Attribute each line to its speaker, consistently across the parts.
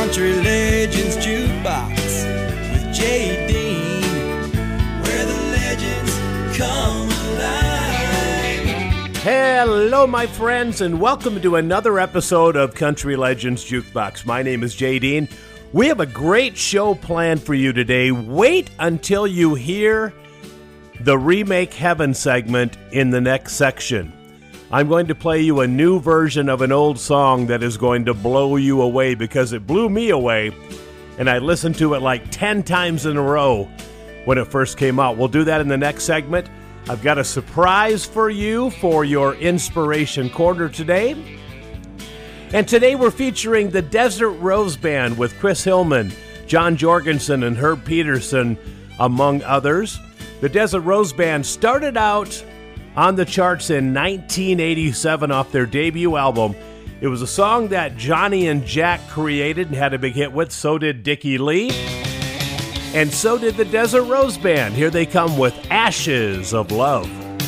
Speaker 1: Country Legends Jukebox with Jay Dean, where the legends come alive.
Speaker 2: Hello, my friends, and welcome to another episode of Country Legends Jukebox. My name is Jay Dean. We have a great show planned for you today. Wait until you hear the Remake Heaven segment in the next section. I'm going to play you a new version of an old song that is going to blow you away because it blew me away, and I listened to it like 10 times in a row when it first came out. We'll do that in the next segment. I've got a surprise for you for your Inspiration Corner today. And today we're featuring the Desert Rose Band with Chris Hillman, John Jorgensen, and Herb Peterson, among others. The Desert Rose Band started out on the charts in 1987 off their debut album. It was a song that Johnny and Jack created and had a big hit with. So did Dickie Lee. And so did the Desert Rose Band. Here they come with Ashes of Love.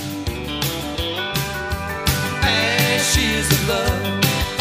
Speaker 1: Ashes of love.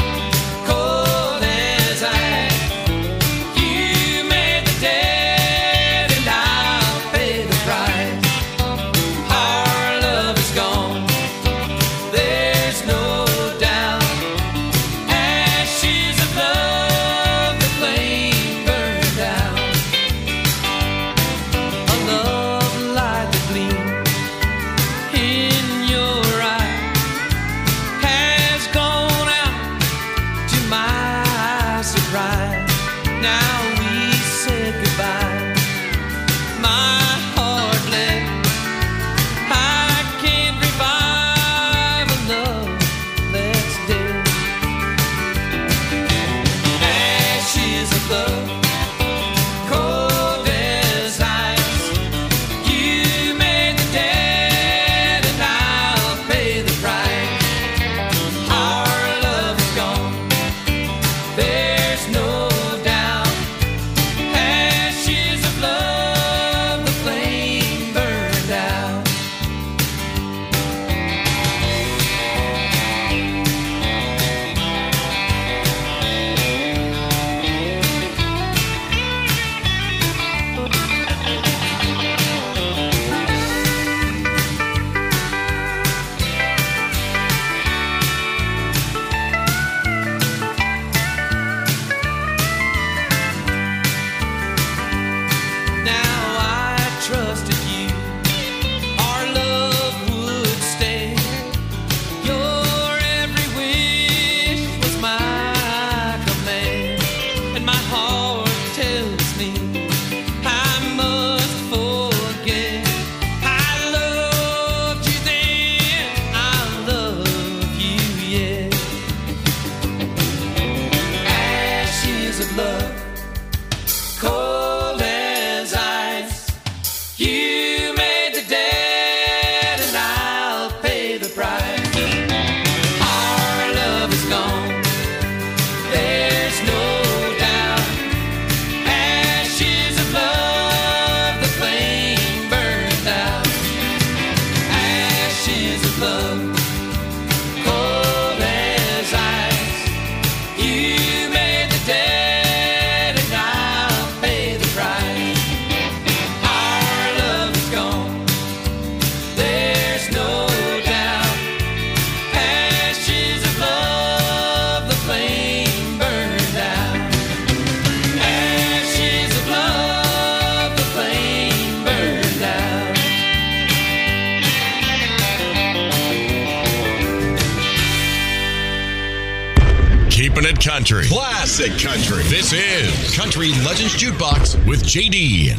Speaker 3: Country. Classic country. This is Country Legends Jukebox with J.D.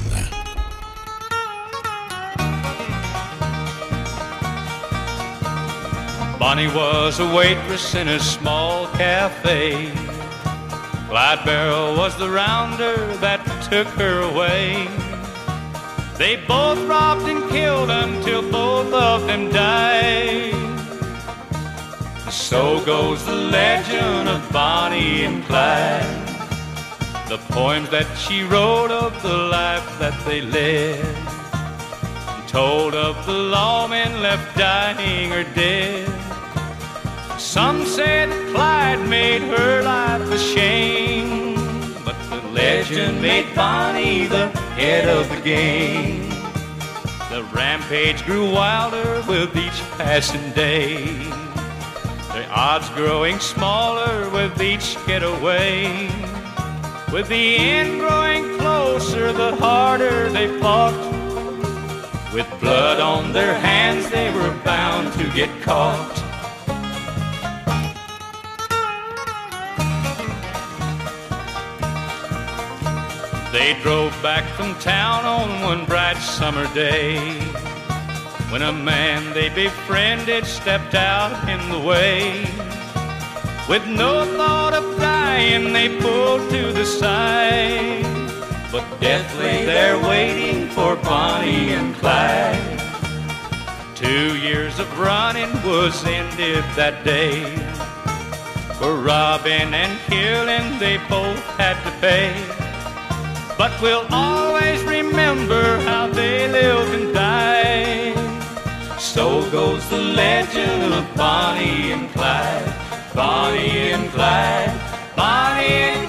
Speaker 4: Bonnie was a waitress in a small cafe. Clyde Barrow was the rounder that took her away. They both robbed and killed until both of them died. So goes the legend of Bonnie and Clyde, the poems that she wrote of the life that they led, and told of the lawmen left dying or dead. Some said Clyde made her life a shame, but the legend made Bonnie the head of the game. The rampage grew wilder with each passing day. The odds growing smaller with each getaway. With the end growing closer, the harder they fought. With blood on their hands, they were bound to get caught. They drove back from town on one bright summer day, when a man they befriended stepped out in the way. With no thought of dying, they pulled to the side, but death lay there waiting for Bonnie and Clyde. 2 years of running was ended that day. For robbing and killing, they both had to pay. But we'll always remember how they lived and died. So goes the legend of Bonnie and Clyde. Bonnie and Clyde, Bonnie and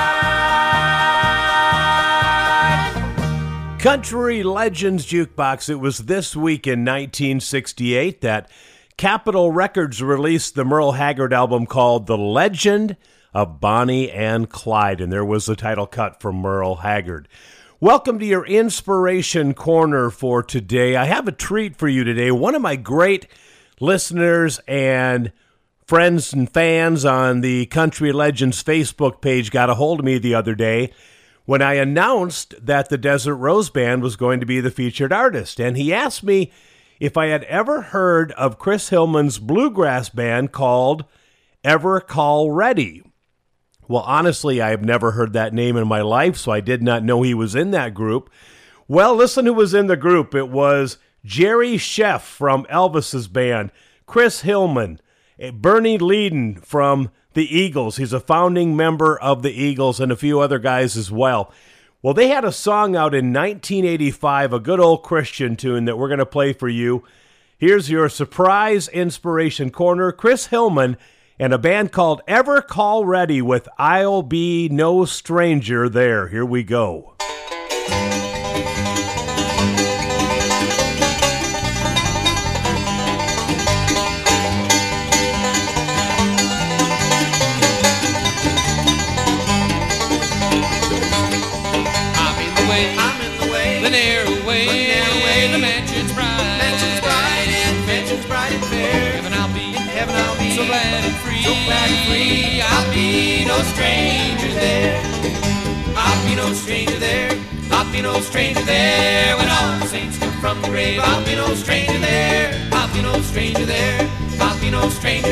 Speaker 4: Clyde.
Speaker 2: Country Legends Jukebox. It was this week in 1968 that Capitol Records released the Merle Haggard album called The Legend of Bonnie and Clyde, and there was the title cut from Merle Haggard. Welcome to your Inspiration Corner for today. I have a treat for you today. One of my great listeners and friends and fans on the Country Legends Facebook page got a hold of me the other day when I announced that the Desert Rose Band was going to be the featured artist, and he asked me if I had ever heard of Chris Hillman's bluegrass band called Ever Call Ready. Well, honestly, I have never heard that name in my life, so I did not know he was in that group. Well, listen who was in the group. It was Jerry Sheff from Elvis's band, Chris Hillman, Bernie Leadon from the Eagles. He's a founding member of the Eagles, and a few other guys as well. Well, they had a song out in 1985, a good old Christian tune that we're going to play for you. Here's your surprise Inspiration Corner, Chris Hillman and a band called Ever Call Ready with I'll Be No Stranger There. Here we go.
Speaker 1: I'm in the way, the narrow way, the mansion's bright, and fair. Heaven I'll be, so glad and free, I'll be no stranger there. I'll be no stranger there, I'll be no stranger there. When all the saints come from the grave, I'll be no stranger there. I'll be no stranger there, I'll be no stranger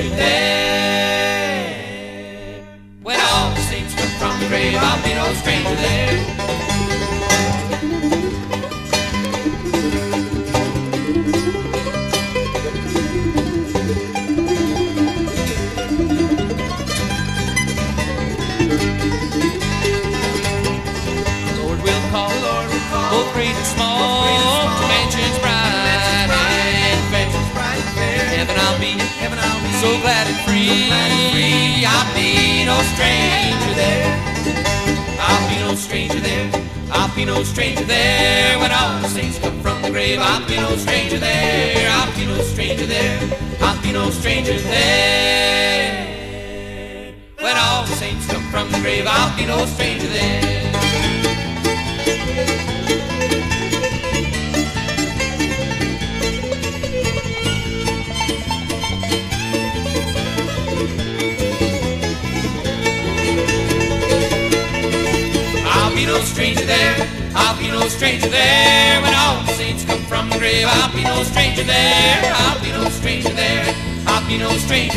Speaker 1: there. When all the saints come from the grave, I'll be no stranger there. Both great and small, mansions bright and fair. Heaven I'll be, so glad and free. I'll be no stranger there. I'll be no stranger there. I'll be no stranger there. When all the saints come from the grave, I'll be no stranger there. I'll be no stranger there. I'll be no stranger there. When all the saints come from the grave, I'll be no stranger there. I'll be no stranger there, I'll be no stranger there. When all the saints come from the grave, I'll be no stranger there. I'll be no stranger there, I'll be no stranger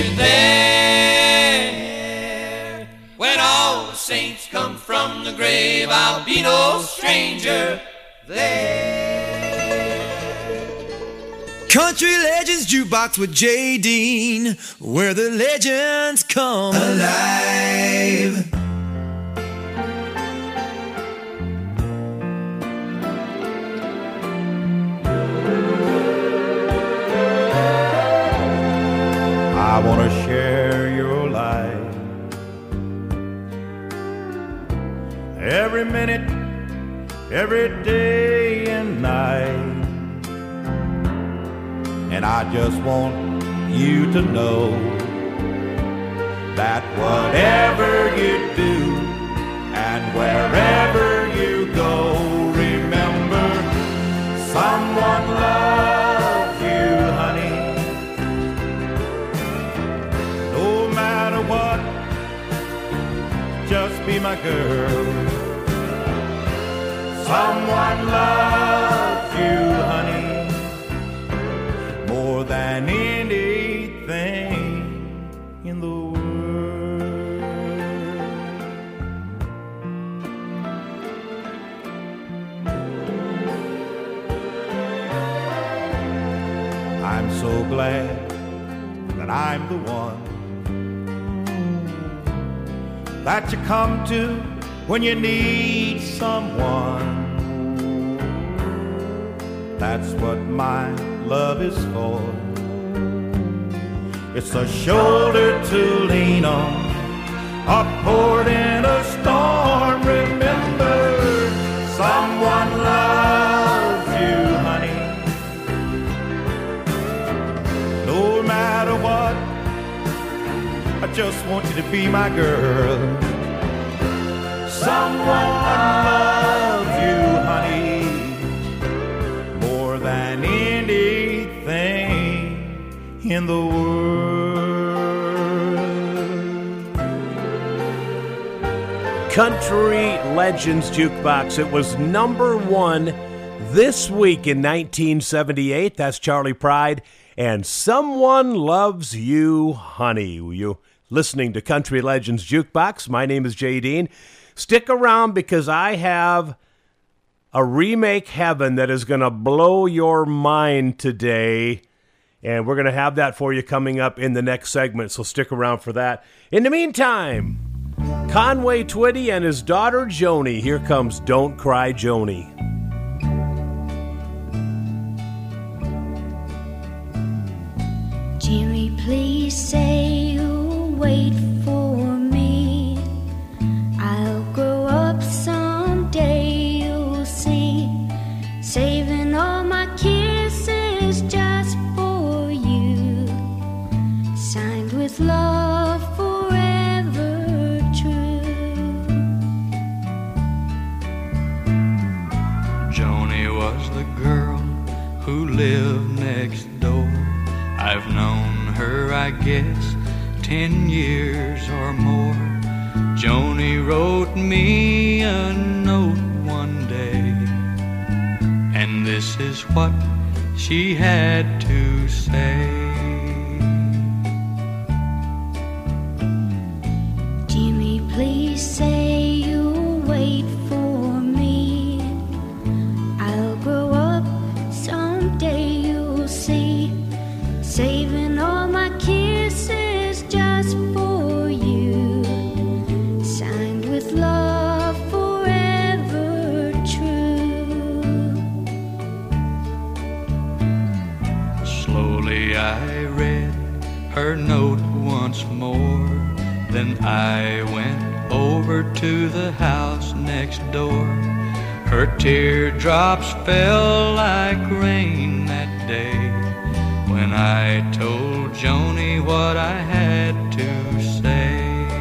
Speaker 1: there. When all the saints come from the grave, I'll be no stranger there.
Speaker 5: Country Legends Jukebox with J. Dean, where the legends come alive.
Speaker 6: I want to share your life. every minute, every day and night. And I just want you to know that whatever you do and wherever you go, remember someone loves you, honey. No matter what, just be my girl. Someone loves you, honey, more than anything in the world. I'm so glad that I'm the one that you come to when you need someone. That's what my love is for. It's a shoulder to lean on, a port in a storm. Remember, someone loves you, honey. No matter what, I just want you to be my girl. Someone loves you, honey, more than anything in the world.
Speaker 2: Country Legends Jukebox. It was number one this week in 1978. That's Charley Pride and Someone Loves You, Honey. You listening to Country Legends Jukebox. My name is Jay Dean. Stick around because I have a remake heaven that is going to blow your mind today. And we're going to have that for you coming up in the next segment, so stick around for that. In the meantime, Conway Twitty and his daughter Joni. Here comes Don't Cry, Joni.
Speaker 7: Jimmy, please say you'll wait for me. I'll grow up someday, you'll see. Saving all my kisses just for you. Signed with love forever true.
Speaker 4: Joni was the girl who lived next door. I've known her, I guess, 10 years or more. Joni wrote me a note one day, and this is what she had to say.
Speaker 7: Jimmy, please say you'll wait for me. I'll grow up someday, you'll see. Saving all my kisses just for you. Signed with love forever true.
Speaker 4: Slowly I read her note once more. Then I went over to the house next door. Her teardrops fell like rain that day when I told Joni what I had to say.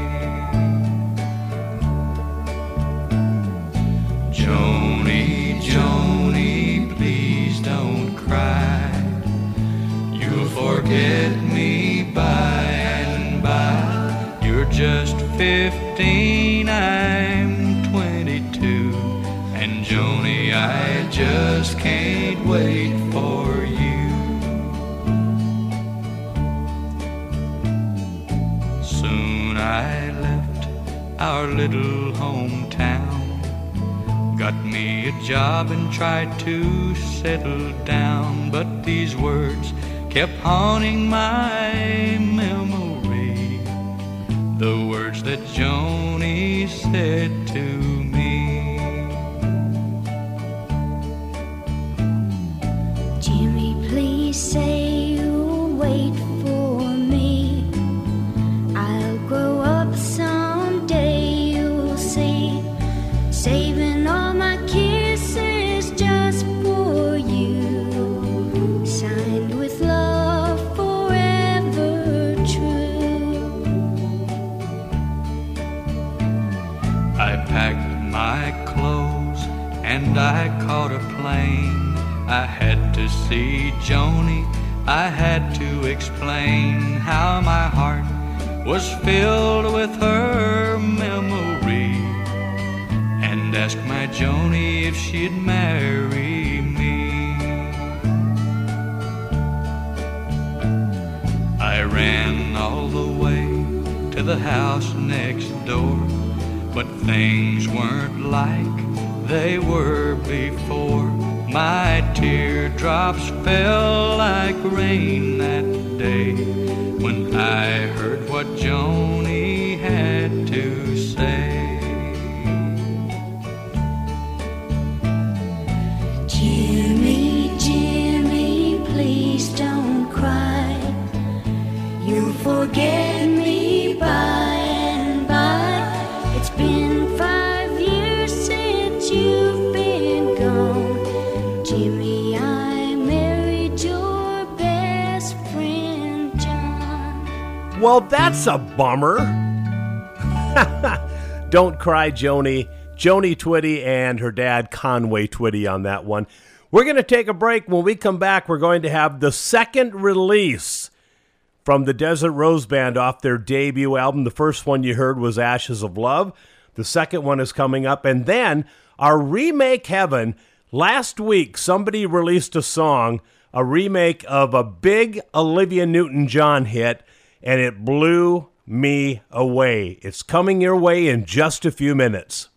Speaker 4: Joni, Joni, please don't cry. You'll forget me by and by. You're just 15, I'm 22. And Joni, I just can't wait for you. Soon I left our little hometown, got me a job and tried to settle down. But these words kept haunting my memory, the words that Joni said to me.
Speaker 7: Jimmy, please say you'll wait for me. I'll grow up someday, you'll see.
Speaker 4: I packed my clothes and I caught a plane. I had to see Joni, I had to explain how my heart was filled with her memory, and asked my Joni if she'd marry me. I ran all the way to the house next door, but things weren't like they were before. My teardrops fell like rain that day when I heard what Joni had to say.
Speaker 7: Jimmy, Jimmy, please don't cry. You'll forget me by and by. It's been 5 years since you've been gone. Jimmy, I married your best friend, John.
Speaker 2: Well, that's a bummer. Don't cry, Joni. Joni Twitty and her dad, Conway Twitty, on that one. We're going to take a break. When we come back, we're going to have the second release from the Desert Rose Band off their debut album. The first one you heard was Ashes of Love. The second one is coming up. And then our Remake Heaven. Last week, somebody released a song, a remake of a big Olivia Newton-John hit, and it blew me away. It's coming your way in just a few minutes.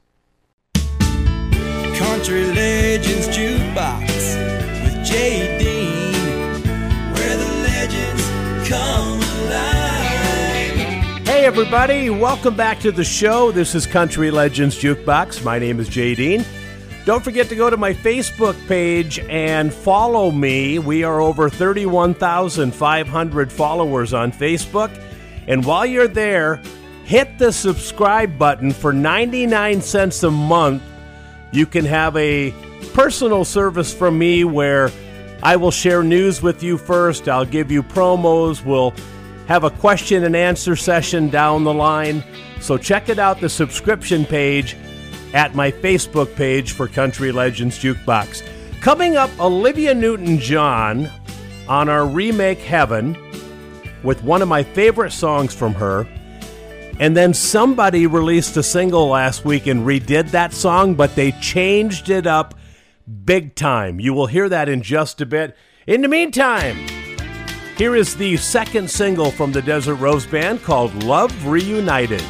Speaker 5: Country Legends Jukebox with J. Dean, where the legends come alive.
Speaker 2: Hey everybody, welcome back to the show. This is Country Legends Jukebox. My name is J. Dean. Don't forget to go to my Facebook page and follow me. We are over 31,500 followers on Facebook. And while you're there, hit the subscribe button. For 99 cents a month. You can have a personal service from me where I will share news with you first. I'll give you promos. We'll have a question and answer session down the line. So check it out, the subscription page at my Facebook page for Country Legends Jukebox. Coming up, Olivia Newton-John on our Remake Heaven with one of my favorite songs from her. And then somebody released a single last week and redid that song, but they changed it up big time. You will hear that in just a bit. In the meantime, here is the second single from the Desert Rose Band called Love Reunited.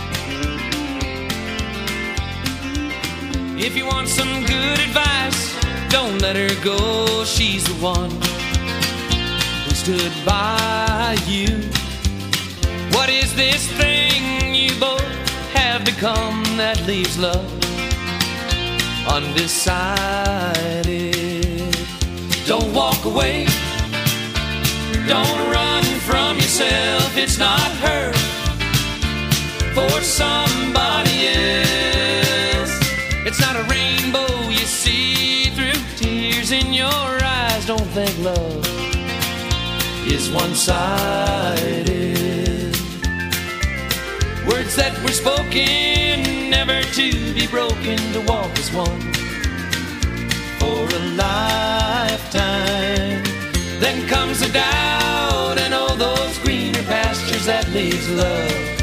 Speaker 1: If you want some good advice, don't let her go. She's the one who stood by you. What is this thing you both have become that leaves love undecided? Don't walk away. Don't run from yourself. It's not her for somebody else. It's not a rainbow you see through tears in your eyes. Don't think love is one-sided. Words that were spoken, never to be broken, to walk as one for a lifetime. Then comes the doubt and all those greener pastures that leaves love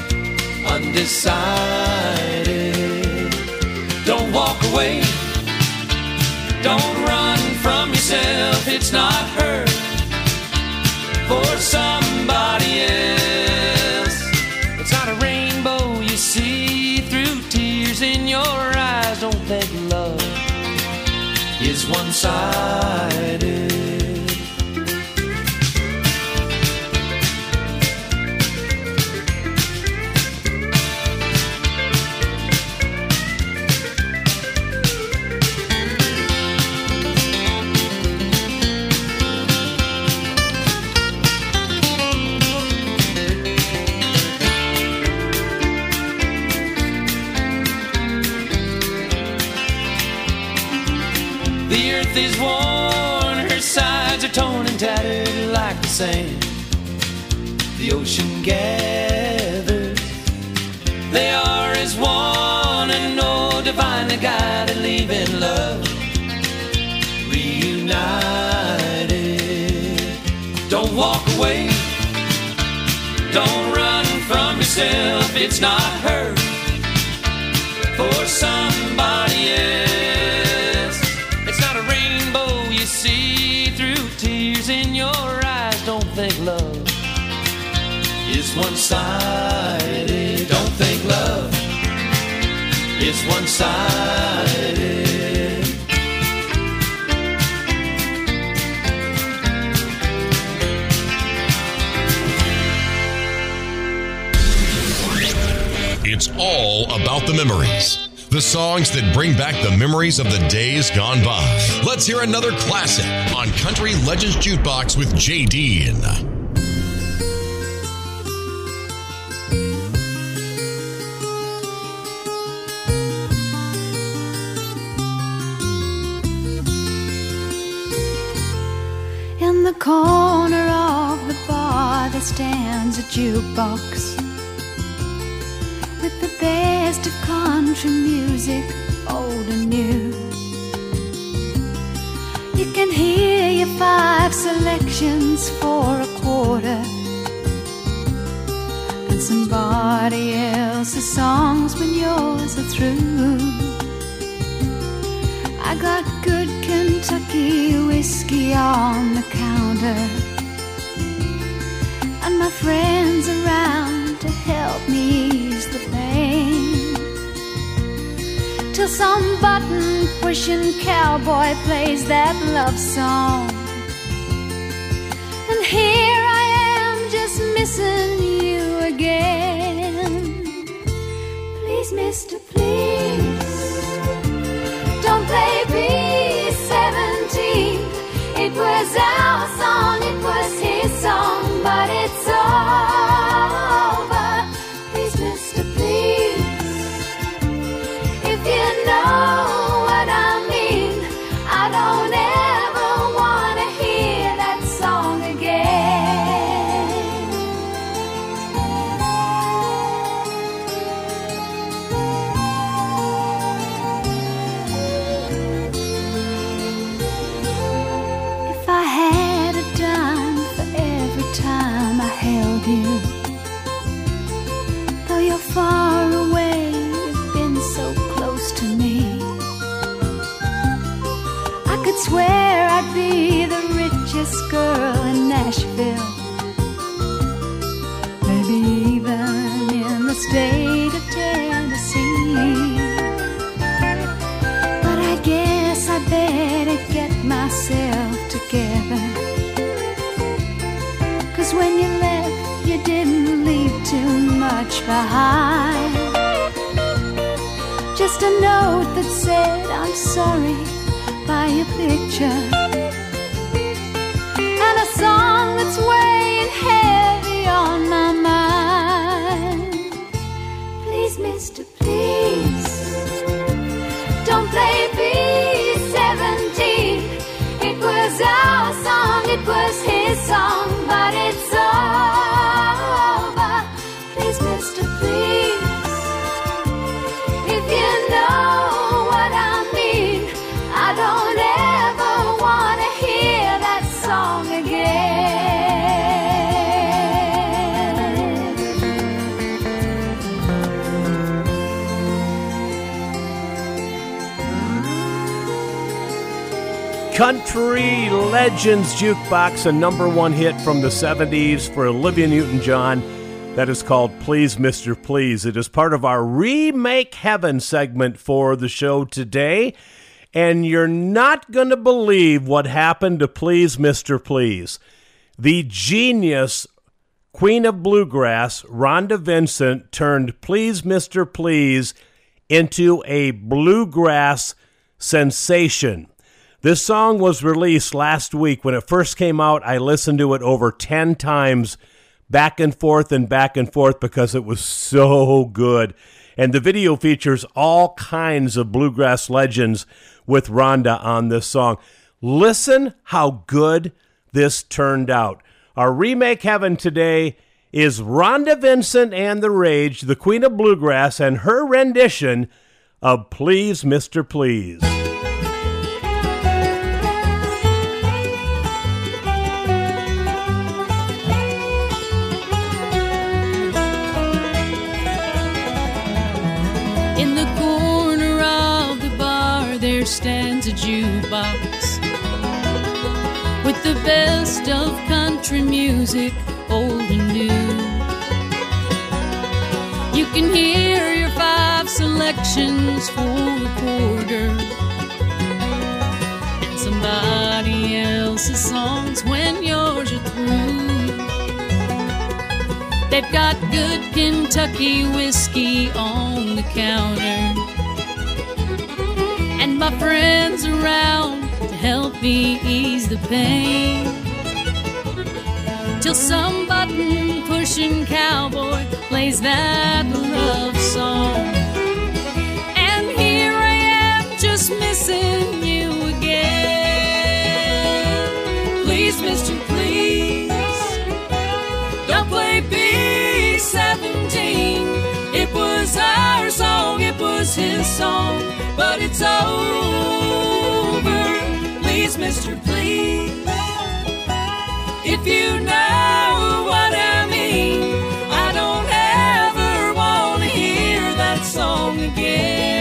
Speaker 1: undecided. Don't walk away. Don't run from yourself. It's not her for somebody else. It's not a rainbow you see through tears in your eyes. Don't think love is one-sided. The earth is worn, her sides are torn and tattered like the sand. The ocean gathers, they are as one if it's not her for somebody else. It's not a rainbow you see through tears in your eyes. Don't think love is one-sided. Don't think love is one-sided.
Speaker 3: It's all about the memories. The songs that bring back the memories of the days gone by. Let's hear another classic on Country Legends Jukebox with Jay Dean.
Speaker 7: In the corner of the bar there stands a jukebox with the best of country music, old and new. You can hear your 5 selections for a quarter, and somebody else's songs when yours are through. I got good Kentucky whiskey on the counter, and my friends around to help me ease the pain, till some button-pushing cowboy plays that love song, and here I am just missing you again. Please, mister, please, don't play B-17. It was our song, it was his song, but it's over. Please, mister, please, if you know what I mean, I don't ever want to hear that song again. If I had a dime for every time I held you, though you're far away, you've been so close to me. I could swear I'd be the richest girl in Nashville, maybe even in the state of Tennessee. But I guess I better get myself together, 'cause when you left, you didn't leave too much behind. Just a note that said, I'm sorry, by your picture, and a song that's weighing heavy on my mind. Please, mister, please, don't play B-17. It was our song, it was his song, but it's over. Please, mister, please, if you know what I mean, I don't ever want to hear that song again.
Speaker 2: Country Legends Jukebox, a #1 hit from the 70s for Olivia Newton-John. That is called Please, Mr. Please. It is part of our Remake Heaven segment for the show today. And you're not going to believe what happened to Please, Mr. Please. The genius Queen of Bluegrass, Rhonda Vincent, turned Please, Mr. Please into a bluegrass sensation. This song was released last week. When it first came out, I listened to it over 10 times, back and forth because it was so good. And the video features all kinds of bluegrass legends with Rhonda on this song. Listen how good this turned out. Our Remake Heaven today is Rhonda Vincent and the Rage, the Queen of Bluegrass, and her rendition of Please, Mr. Please.
Speaker 8: In the corner of the bar there stands a jukebox with the best of country music, old and new. You can hear your 5 selections for a quarter and somebody else's songs when yours are through. They've got good Kentucky whiskey on the counter and my friends around to help me ease the pain, till some button-pushing cowboy plays that love song. And here I am just missing you again. Please, mister, please, don't play B-17. It was our song, it was his song, but it's over. Please, mister, please, if you know what I mean, I don't ever want to hear that song again.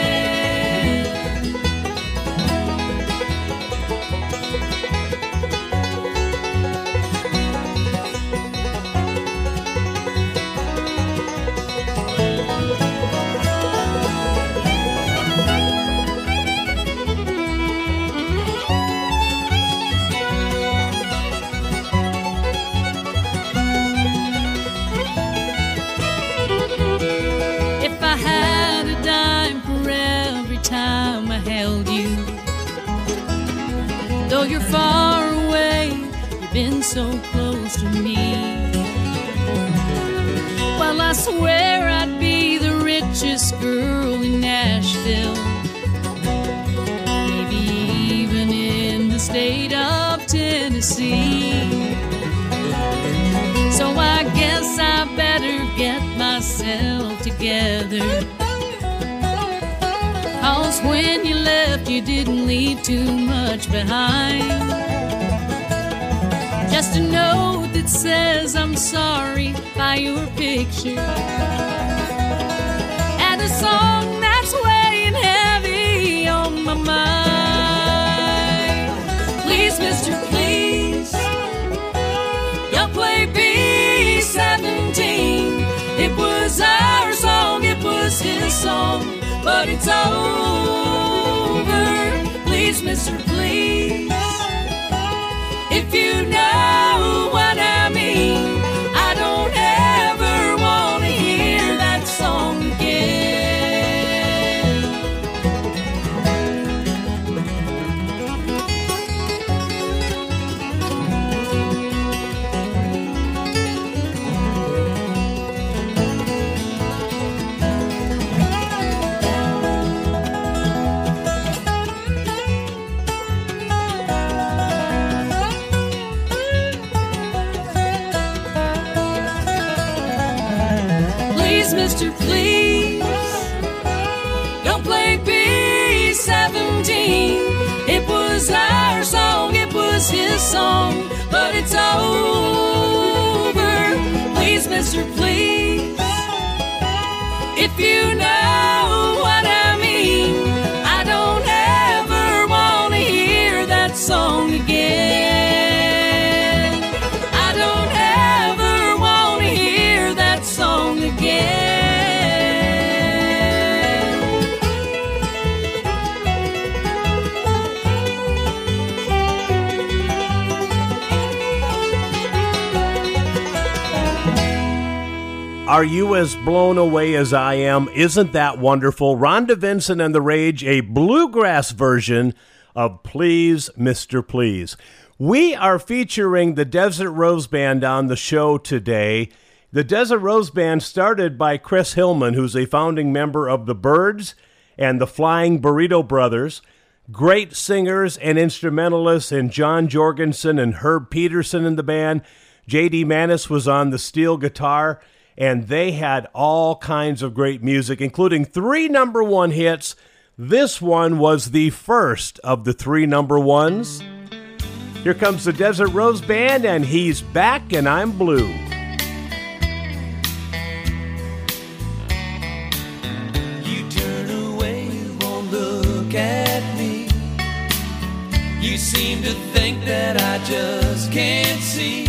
Speaker 8: Though you're far away, you've been so close to me. Well, I swear I'd be the richest girl in Nashville, maybe even in the state of Tennessee. So I guess I better get myself together, 'cause when you left, you didn't leave too much behind. Just a note that says I'm sorry by your picture, and a song that's weighing heavy on my mind. Please, mister, please, don't play B-17. It was our song, it was his song, but it's over. Please, mister, please, if you know what I mean, I don't ever want to hear that song again. Mister, please, don't play B-17. It was our song, it was his song, but it's over. Please, mister, please, if you know what I mean, I don't ever want to hear that song again. I don't ever want to hear that song again.
Speaker 2: Are you as blown away as I am? Isn't that wonderful? Rhonda Vincent and the Rage, a bluegrass version of Please, Mr. Please. We are featuring the Desert Rose Band on the show today. The Desert Rose Band started by Chris Hillman, who's a founding member of the Byrds and the Flying Burrito Brothers. Great singers and instrumentalists, and John Jorgensen and Herb Peterson in the band. J.D. Manis was on the steel guitar, and they had all kinds of great music, including 3 number 1 hits. This one was the first of the 3 number 1s. Here comes the Desert Rose Band, and He's Back and I'm Blue.
Speaker 5: You
Speaker 1: to think that I just can't see.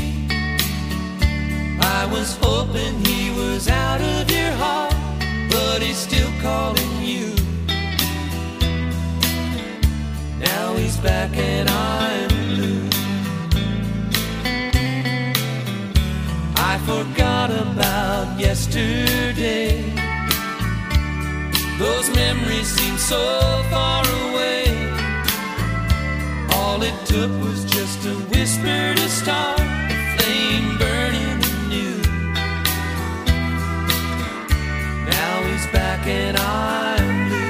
Speaker 1: I was hoping he was out of your heart, but he's still calling you. Now he's back and I'm blue. I forgot about yesterday. Those memories seem so far away. All it took was just a whisper to start a flame burning anew. Now he's back and I'm blue.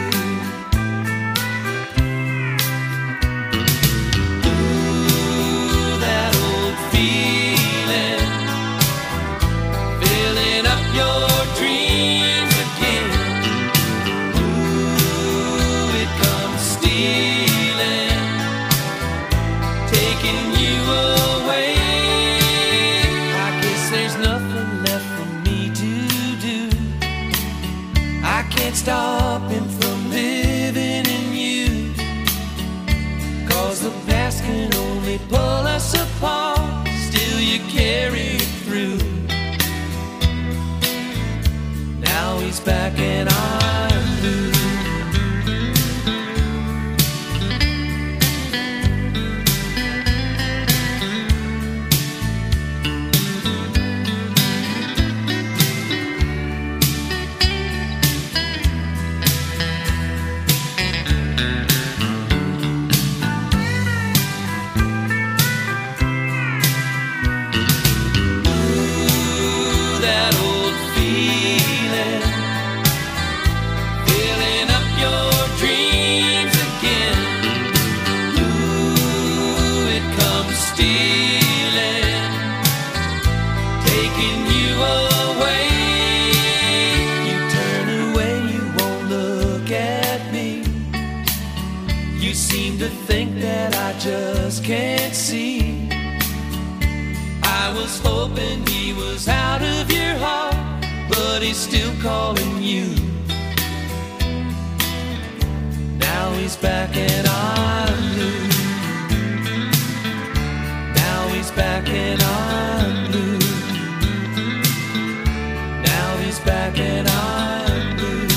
Speaker 1: Ooh, that old feeling, filling up your dreams again. Ooh, it comes stealing, taking you away. I guess there's nothing left for me to do. I can't stop him from living in you, 'cause the past can only pull us apart. Still you carry it through. Now he's back and I'm blue. Just can't see. I was hoping he was out of your heart, but he's still calling you. Now he's back and I'm blue. Now he's back and I'm blue. Now he's back and I'm blue.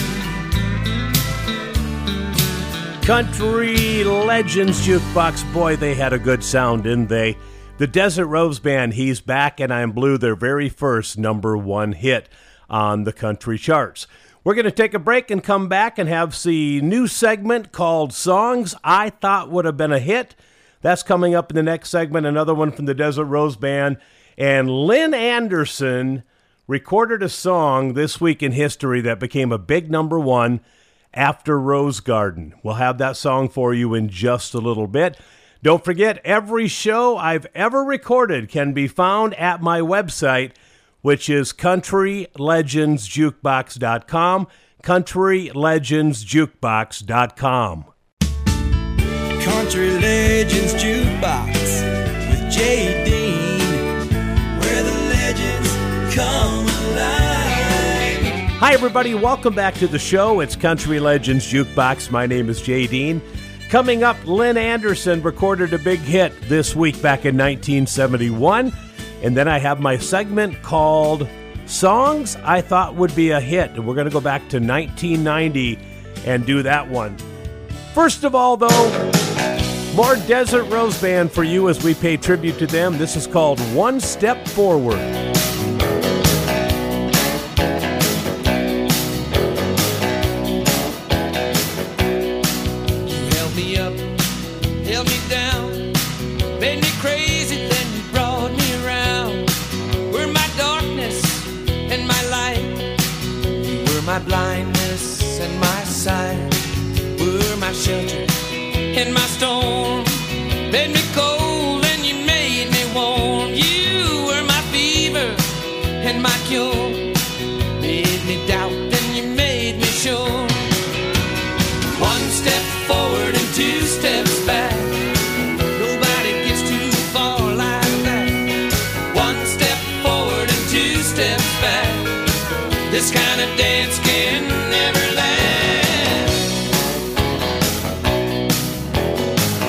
Speaker 2: Country Legends Jukebox, boy, they had a good sound, didn't they? The Desert Rose Band, He's Back and I'm Blue, their very first #1 hit on the country charts. We're going to take a break and come back and have the new segment called Songs I Thought Would Have Been a Hit. That's coming up in the next segment, another one from the Desert Rose Band. And Lynn Anderson recorded a song this week in history that became a big #1 after Rose Garden. We'll have that song for you in just a little bit. Don't forget, every show I've ever recorded can be found at my website, which is countrylegendsjukebox.com, countrylegendsjukebox.com.
Speaker 5: Country Legends Jukebox with Jay Dean, where the legends come alive.
Speaker 2: Hi, everybody. Welcome back to the show. It's Country Legends Jukebox. My name is Jay Dean. Coming up, Lynn Anderson recorded a big hit this week back in 1971. And then I have my segment called Songs I Thought Would Be a Hit. And we're going to go back to 1990 and do that one. First of all, though, more Desert Rose Band for you as we pay tribute to them. This is called One Step Forward.
Speaker 1: My blindness and my sight were my shelter in my storm. Made me cold and you made me warm. You were my fever and my cure. Made me doubt and you made me sure. One step forward and two steps back. Nobody gets too far like that. One step forward and two steps back. This kind of dance can never last.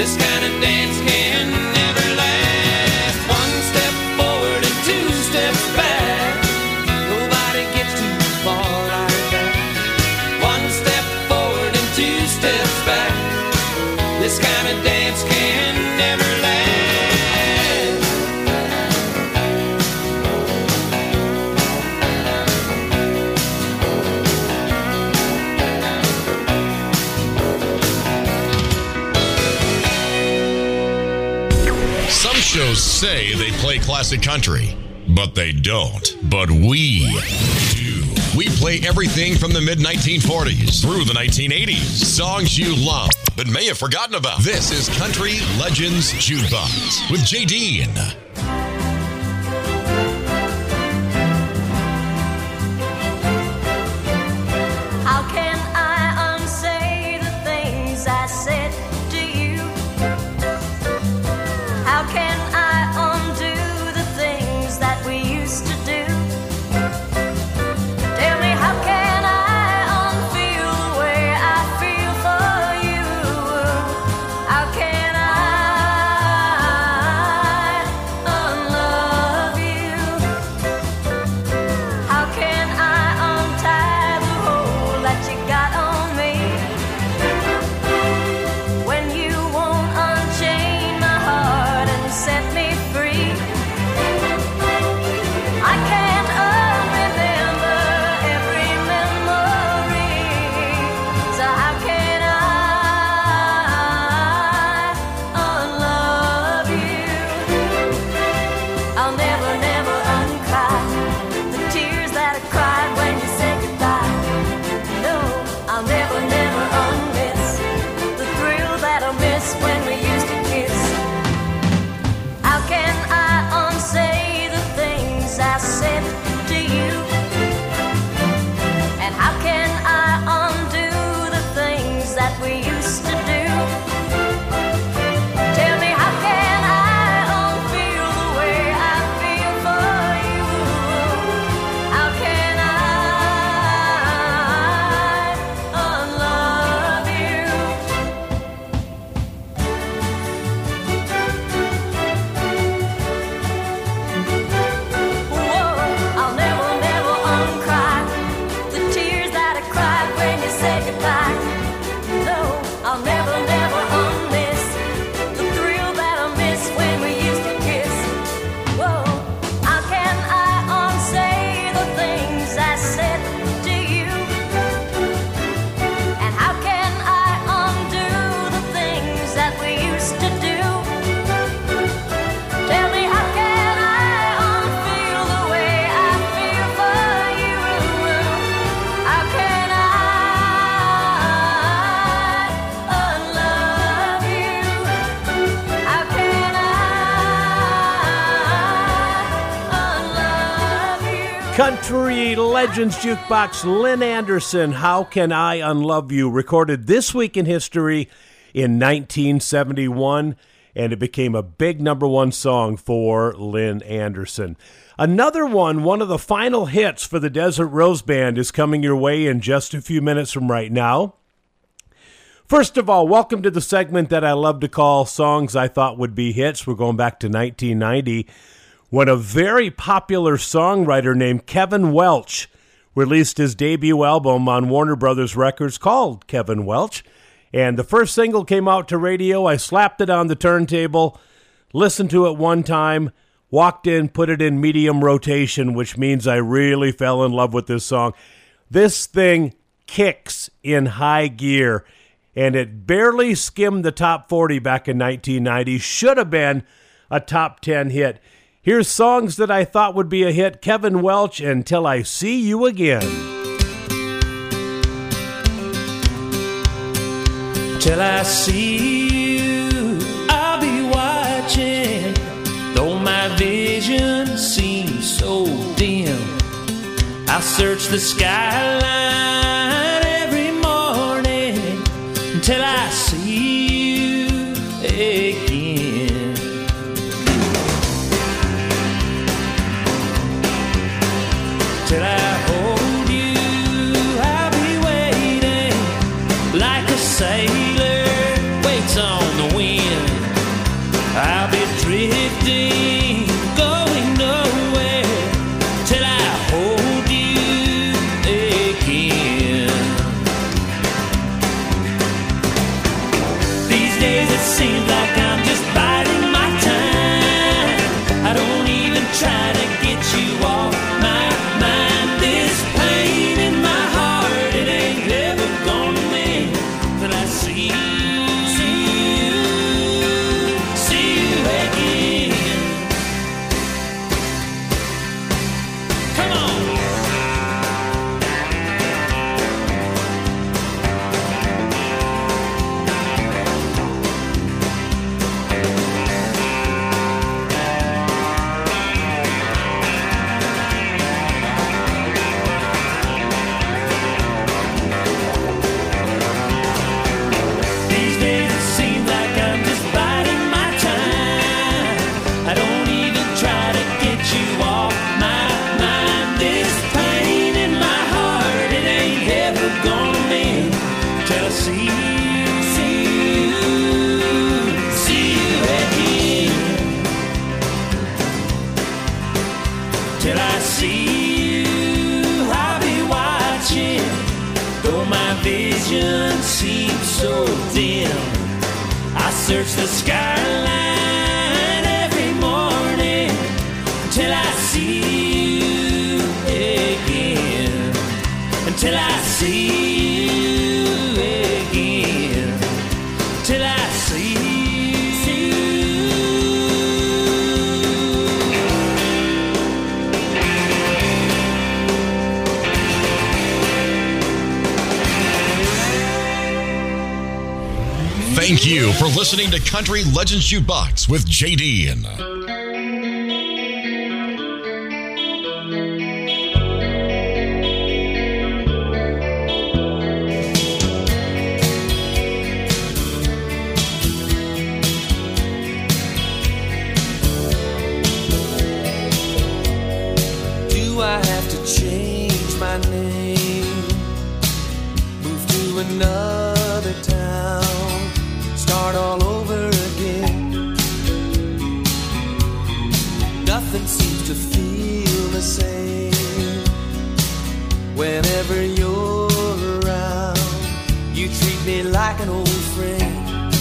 Speaker 1: This kind of dance can never last. One step forward and two steps back. Nobody gets too far like that. One step forward and two steps back. This kind of dance can never last.
Speaker 3: Some shows say they play classic country, but they don't. But we do. We play everything from the mid-1940s through the 1980s. Songs you love but may have forgotten about. This is Country Legends Jukebox with J. Dean.
Speaker 9: How can I unsay the things I said to you? How can I undo the things that we used to do? Tell me, how can I unfeel the way I feel for you? How can I unlove you? How can I untie the hold that you got on me? When you won't unchain my heart and set me free, I can't unremember every memory. So how can I unlove you? I'll never, never uncry the tears that I cried when you said goodbye. No, I'll never, never unmiss the thrill that I miss when we used to kiss. How can I unsay the things I said to you? And how can I undo the things that we used to do? Tell me, how can I unfeel the way I feel for you? How can I unlove you? Whoa, I'll never, never uncry the tears that I cried when you said goodbye. No, I'll never, never unmiss the thrill that I miss when we used to kiss. Whoa, how can I unsay the things I said to you? And how can I undo the things that we used to do? Tell me, how can I unfeel the way I feel for you? How can I unlove you? How can I unlove you?
Speaker 2: Country Legends Jukebox, Lynn Anderson, How Can I Unlove You, recorded this week in history in 1971, and it became a big #1 song for Lynn Anderson. Another one of the final hits for the Desert Rose Band, is coming your way in just a few minutes from right now. First of all, welcome to the segment that I love to call Songs I Thought Would Be Hits. We're going back to 1990, when a very popular songwriter named Kevin Welch released his debut album on Warner Brothers Records called Kevin Welch. And the first single came out to radio. I slapped it on the turntable, listened to it one time, walked in, put it in medium rotation, which means I really fell in love with this song. This thing kicks in high gear, and it barely skimmed the top 40 back in 1990. Should have been a top 10 hit. Here's songs that I thought would be a hit. Kevin Welch, Until I See You Again.
Speaker 10: Till I see you, I'll be watching, though my vision seems so dim. I search the skyline every morning until I see you again. Till I hold you, I'll be waiting like a sailor waits on the wind. days it seems like I'm just biding my time. I don't even try to get you off my mind. This pain in my heart, it ain't ever gonna mend till I see you again. Come on. These days it seems like I'm just biding my time. I don't even try to get you off my mind. This pain in my heart, it ain't ever gonna mend till I see you again. Till I see you, I'll be watching. Though my vision seems so dim, I search the skyline every morning until I see you again. Until I see you again. Till I see you.
Speaker 3: Thank you for listening to Country Legends Jukebox with JD.
Speaker 1: Do I have to change my name? Move to another town? Start all over again? Nothing seems to feel the same. Whenever you're around, you treat me like an old friend.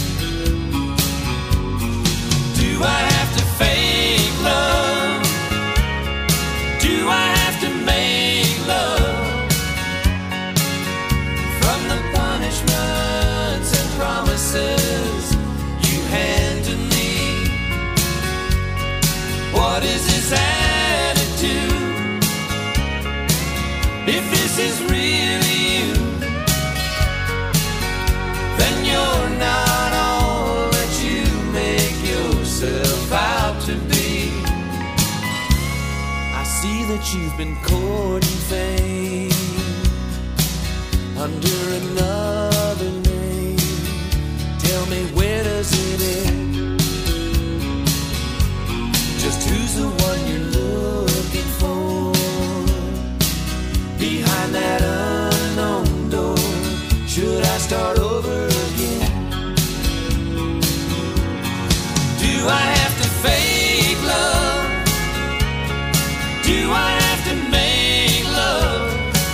Speaker 1: Do I have to fake love? Do I have to make love? From the punishments and promises you hand to me, what is his attitude? If this is really you, then you're not all that you make yourself out to be. I see that you've been courting fame under another name. Tell me, where does it end? Just who's the one you're looking for behind that unknown door? Should I start over again? Do I have to fake love? Do I have to make love?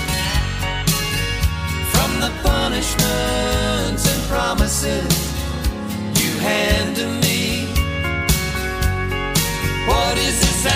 Speaker 1: From the punishments and promises you hand to me, what is this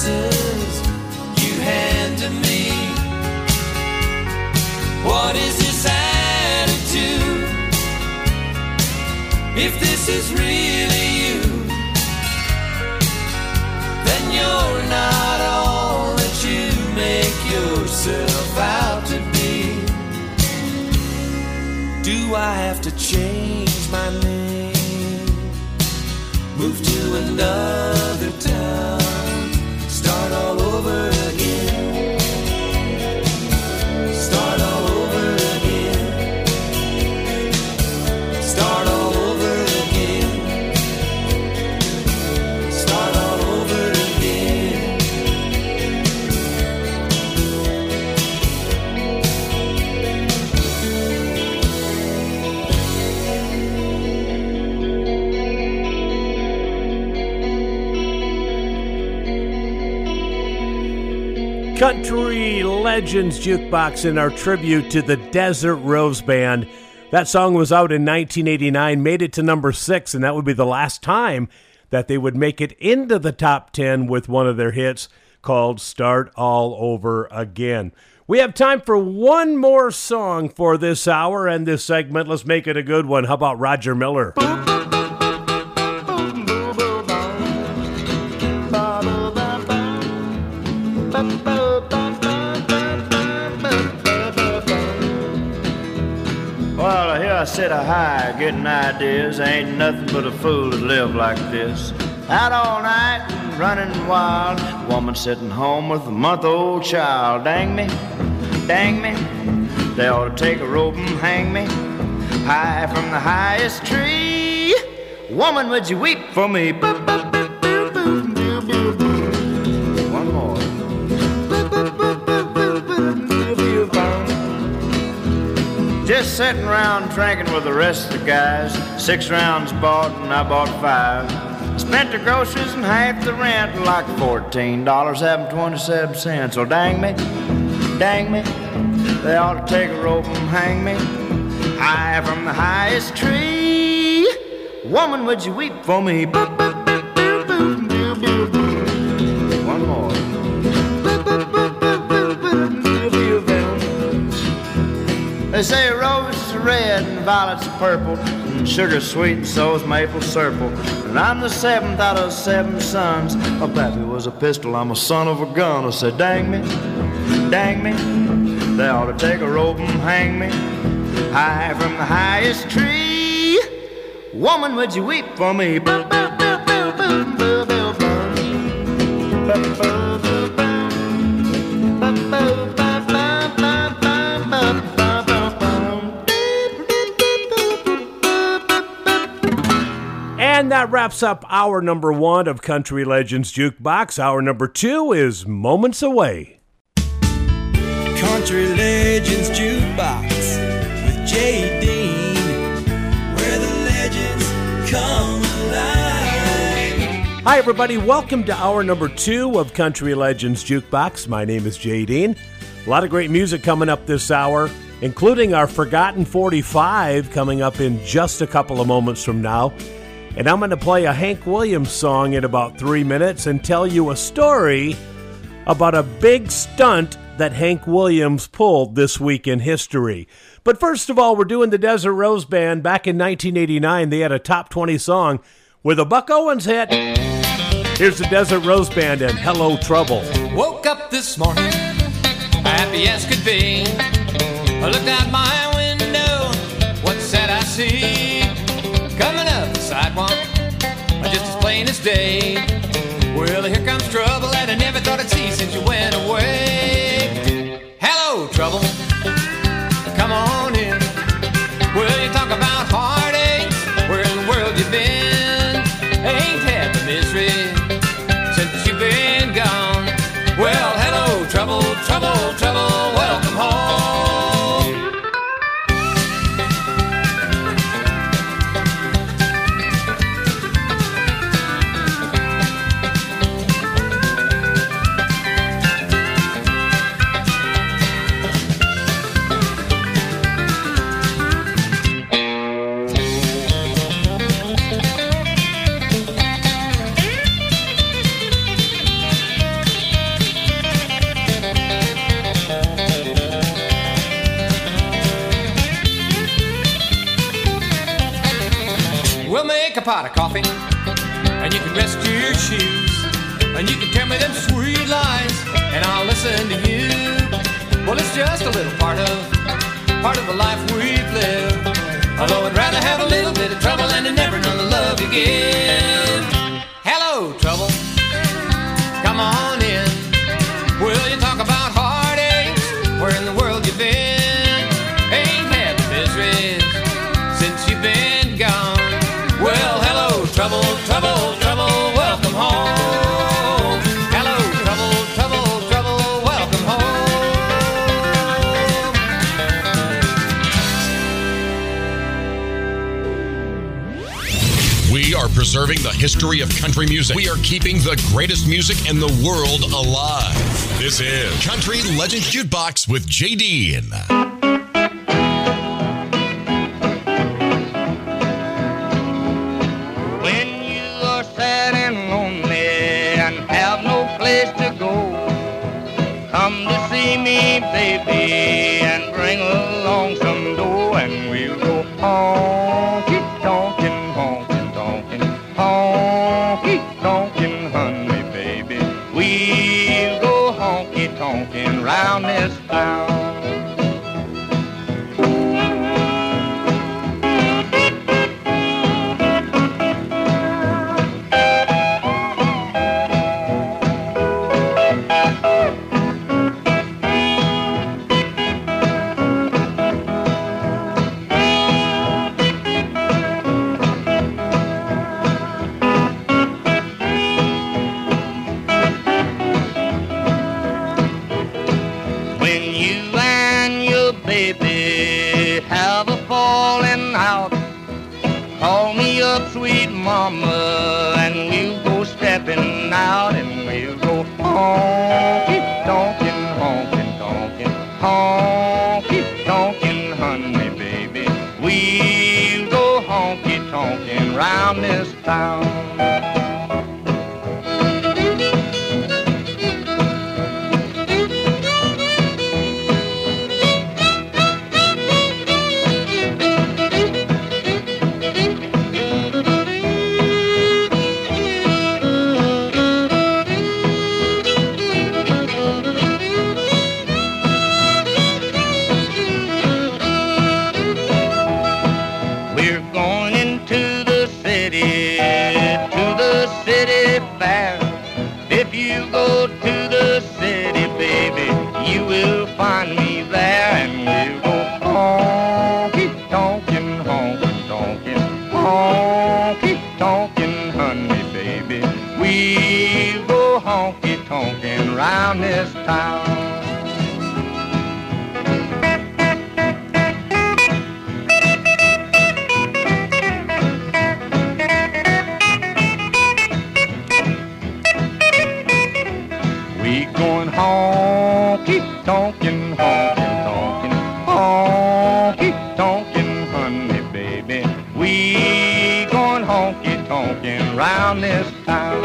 Speaker 5: answers you hand to me. What is this attitude? If this is really you, then you're not all that you make yourself out to be. Do I have to change my name? Move to another town, start all over again. Start all over again. Start all over again. Start all over again.
Speaker 2: Country Legends Jukebox in our tribute to the Desert Rose Band. That song was out in 1989, made it to number 6, and that would be the last time that they would make it into the top 10 with one of their hits called Start All Over Again. We have time for one more song for this hour and this segment. Let's make it a good one. How about Roger Miller?
Speaker 6: Well, here I sit a high, getting ideas. Ain't nothing but a fool to live like this. Out all night and running wild. Woman sitting home with a month-old child. Dang me, dang me. They ought to take a rope and hang me high from the highest tree. Woman, would you weep for me? One more. Just sitting around drinking with the rest of the guys. 6 rounds bought and I bought 5. Spent the groceries and half the rent, like $14, having 27 cents. So dang me, they ought to take a rope and hang me high from the highest tree. Woman, would you weep for me? One more. They say roses are red and violets are purple, and sugar's sweet and so's maple syrup. And I'm the 7th out of 7 sons. My pappy was a pistol, I'm a son of a gun. I said, dang me, they ought to take a rope and hang me high from the highest tree. Woman, would you weep for me?
Speaker 2: And that wraps up hour number 1 of Country Legends Jukebox. Hour number 2 is Moments Away.
Speaker 5: Country Legends Jukebox with J. Dean, where the legends come alive.
Speaker 2: Hi, everybody. Welcome to hour number 2 of Country Legends Jukebox. My name is J. Dean. A lot of great music coming up this hour, including our Forgotten 45 coming up in just a couple of moments from now. And I'm going to play a Hank Williams song in about 3 minutes and tell you a story about a big stunt that Hank Williams pulled this week in history. But first of all, we're doing the Desert Rose Band. Back in 1989, they had a top 20 song with a Buck Owens hit. Here's the Desert Rose Band and Hello Trouble.
Speaker 1: Woke up this morning, happy as could be. I looked out my window, what's that I see? Coming up the sidewalk, just as plain as day. Well, here comes trouble that I never thought I'd see since you went away. Hello, trouble, come on in. Well, you talk about heartaches, where in the world you been? Ain't had the misery since you've been gone. Well, hello, trouble, trouble, trouble, welcome home. We'll make a pot of coffee, and you can rest your shoes, and you can tell me them sweet lies, and I'll listen to you. Well, it's just a little part of the life we've lived. Although I'd rather have a little bit of trouble than to never know the love you give. Hello, trouble. Come on in. Will you talk about heartaches? Where in the world you been? Ain't had the miseries since you've been gone. Well, hello, trouble, trouble, trouble, welcome home. Hello, trouble, trouble, trouble, welcome home.
Speaker 3: We are preserving the history of country music. We are keeping the greatest music in the world alive. This is Country Legends Jukebox with J.D.
Speaker 11: When you are sad and lonely and have no place to go, come to see me, baby, and bring along some dough, and we'll go honky-tonkin', honky-tonkin', honky-tonkin', honey, baby. We'll go honky-tonkin' round this town. When you and your baby have a falling out, call me up, sweet mama, and we'll go stepping out, and we'll go honky-tonkin', honky-tonkin', honky-tonkin', honey, baby. We'll go honky-tonkin' round this town. We're going into the city fair. If you go to the city, baby, you will find me there, and we'll go honky-tonkin', honky-tonkin', honky-tonkin', honey, baby. We'll go honky-tonkin' round this town. We going honky-tonkin', honky-tonkin', honky-tonkin', honey, baby. We going honky-tonkin' round this town.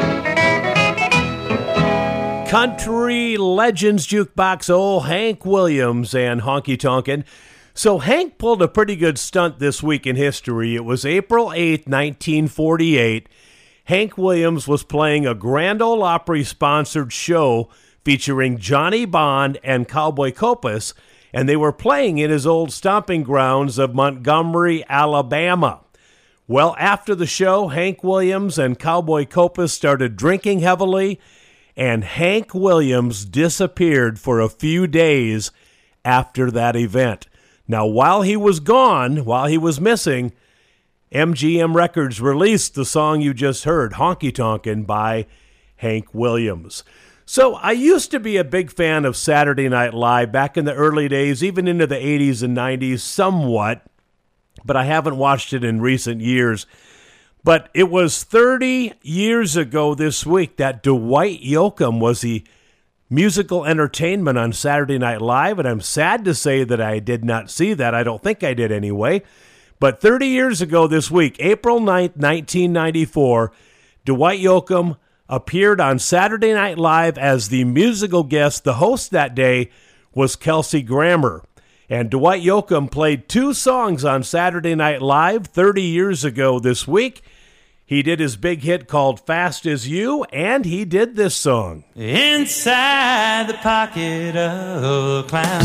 Speaker 2: Country Legends Jukebox, old Hank Williams and Honky Tonkin'. So Hank pulled a pretty good stunt this week in history. It was April 8th, 1948. Hank Williams was playing a Grand Ole Opry-sponsored show featuring Johnny Bond and Cowboy Copas, and they were playing in his old stomping grounds of Montgomery, Alabama. Well, after the show, Hank Williams and Cowboy Copas started drinking heavily, and Hank Williams disappeared for a few days after that event. Now, while he was gone, while he was missing, MGM Records released the song you just heard, Honky Tonkin' by Hank Williams. So I used to be a big fan of Saturday Night Live back in the early days, even into the 80s and 90s somewhat, but I haven't watched it in recent years. But it was 30 years ago this week that Dwight Yoakam was the musical entertainment on Saturday Night Live, and I'm sad to say that I did not see that. I don't think I did anyway. But 30 years ago this week, April 9th, 1994, Dwight Yoakam appeared on Saturday Night Live as the musical guest. The host that day was Kelsey Grammer. And Dwight Yoakam played 2 songs on Saturday Night Live 30 years ago this week. He did his big hit called Fast As You, and he did this song.
Speaker 10: Inside the pocket of a clown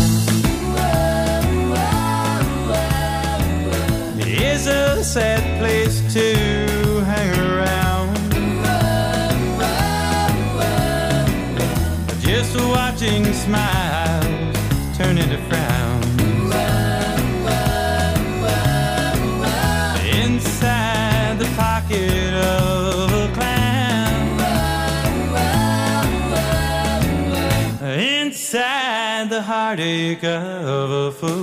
Speaker 10: is a sad place to hang around. Just watching smiles turn into frowns. Inside the pocket of a clown, inside the heartache of a fool,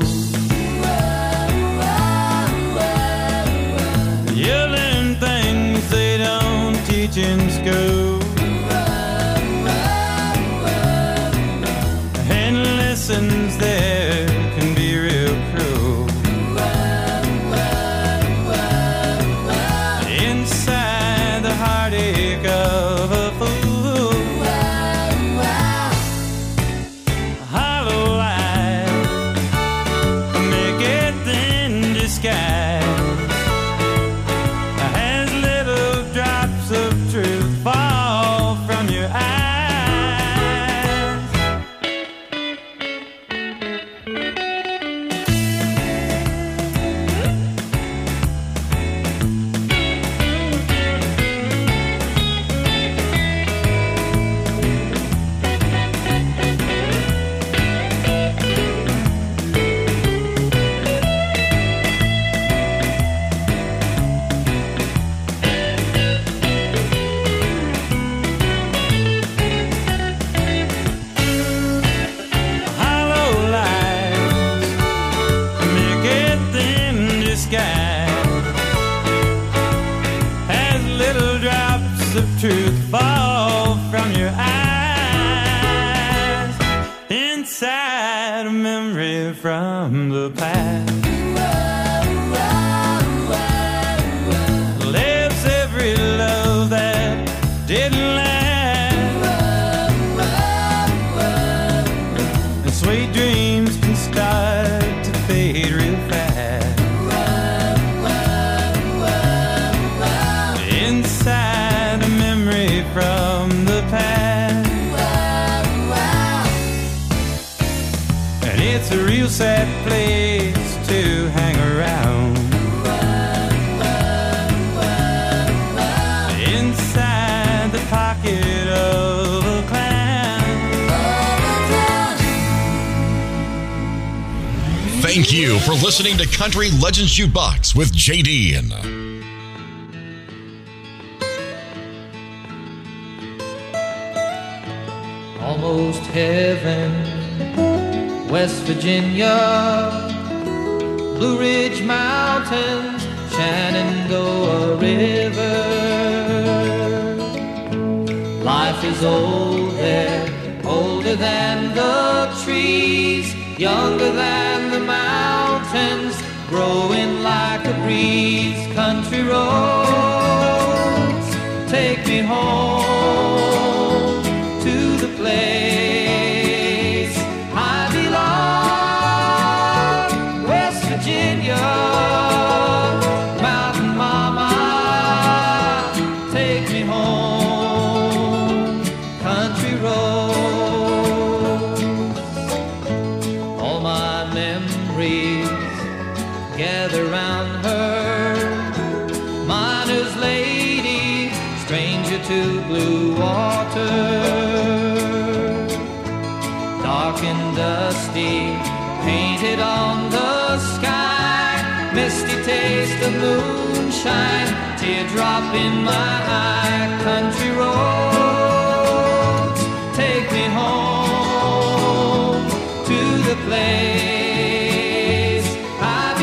Speaker 10: you learn things they don't teach in school, and lessons there can be real cruel. Inside the heartache of a fool, hollow life, make it in disguise, as little drops of truth fall from your eyes. Truth fall from your eyes. Inside a memory from the past lives every love that didn't last, and sweet dreams can start to fade real fast. Inside a memory from the past, and it's a real sad place to hang around. Inside the pocket of a clown.
Speaker 3: Thank you for listening to Country Legends Jukebox with J.D.
Speaker 1: Almost heaven, West Virginia, Blue Ridge Mountains, Shenandoah River. Life is old there, older than the trees, younger than the mountains, growing like a breeze. Country roads, take me home to the place I belong, West Virginia, Mountain Mama, take me home, country roads. All my memories gather round her, miner's lady, stranger to blue water. Dark and dusty, painted on the sky, misty taste of moonshine, teardrop in my eye. Country roads, take me home to the place I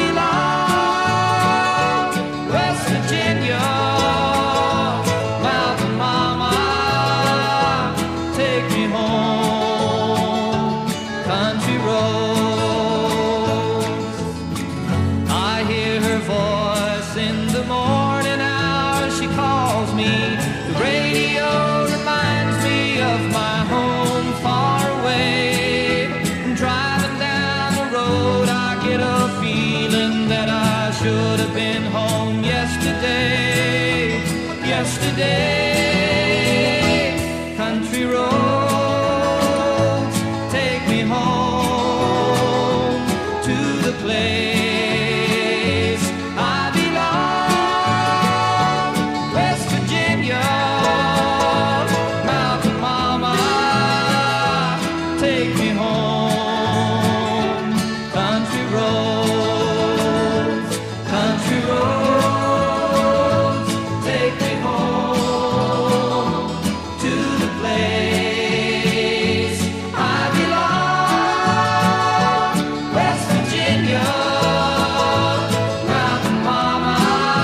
Speaker 1: belong, West Virginia, Mountain Mama, take me home, country roads. I hear her voice in the morning hours, she calls me. The radio reminds me of my home far away. Driving down the road yesterday. Country roads, take me home to the place I belong. West Virginia, mountain mama, take me home. Country roads, country roads, take me home to the place I belong. West Virginia, mountain mama,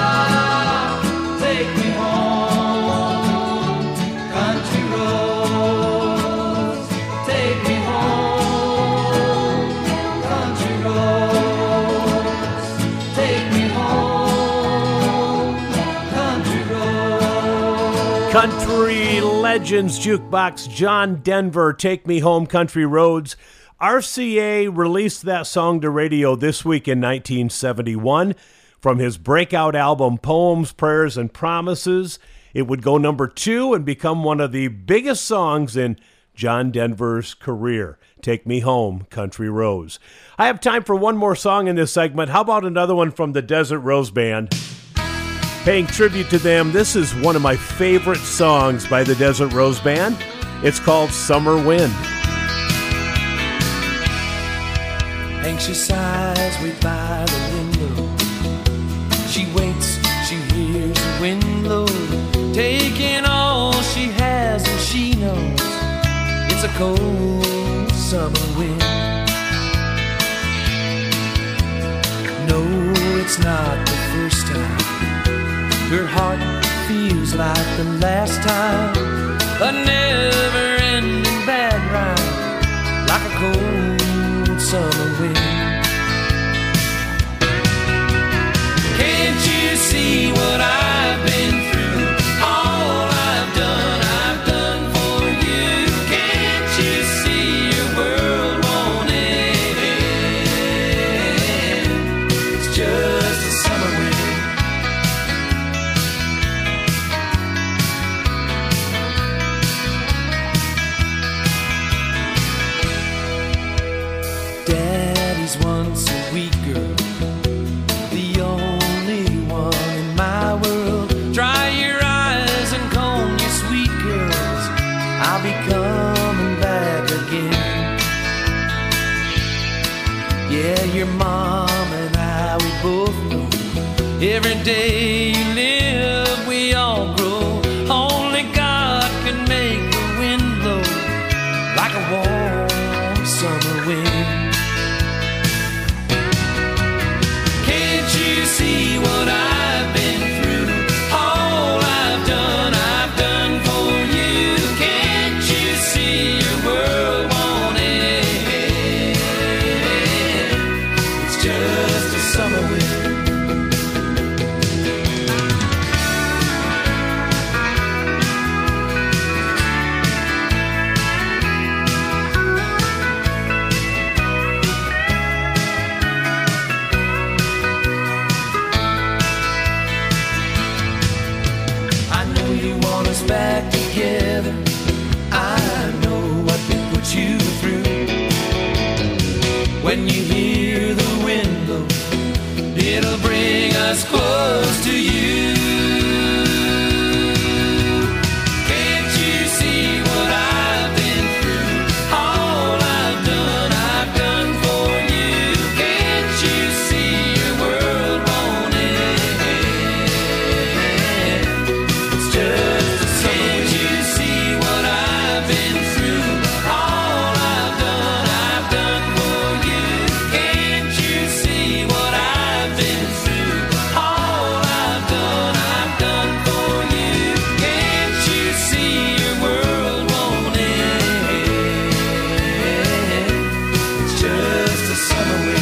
Speaker 1: take me home. Country roads, take me home. Country roads, take me home. Country roads.
Speaker 2: Country Legends Jukebox, John Denver, Take Me Home, Country Roads. RCA released that song to radio this week in 1971 from his breakout album Poems, Prayers, and Promises. It would go number 2 and become one of the biggest songs in John Denver's career. Take Me Home, Country Roads. I have time for one more song in this segment. How about another one from the Desert Rose Band? Paying tribute to them, this is one of my favorite songs by the Desert Rose Band. It's called Summer Wind.
Speaker 10: Anxious eyes wait by the window. She waits, she hears the wind blow, taking all she has, and she knows it's a cold summer wind. No, it's not the first time. Her heart feels like the last time. A never-ending bad ride, like a cold summer wind. Can't you see what I've been through? All I've done for you. Can't you see your world won't end? It's just a summer wind. Daddy's once a week girl, the only one in my world. Dry your eyes and comb your sweet curls, I'll be coming back again. Yeah, your mom and I, we both know every day you live, we all grow. Only God can make the wind blow like a warm summer wind. Can't you see what I've been through? All I've done for you. Can't you see your world won't end? It's just a summer wind. I know you want us back together. I know what we put you through. When you hear the wind blow, it'll bring us close to you. Can't you see what I've been through? All I've done for you. Can't you see your world won't end? It's just a summer. Can't you see what I've been through? All I've done for you. Can't you see what I've been through? All I've done for you. Can't you see your world won't end? It's just a summer wind.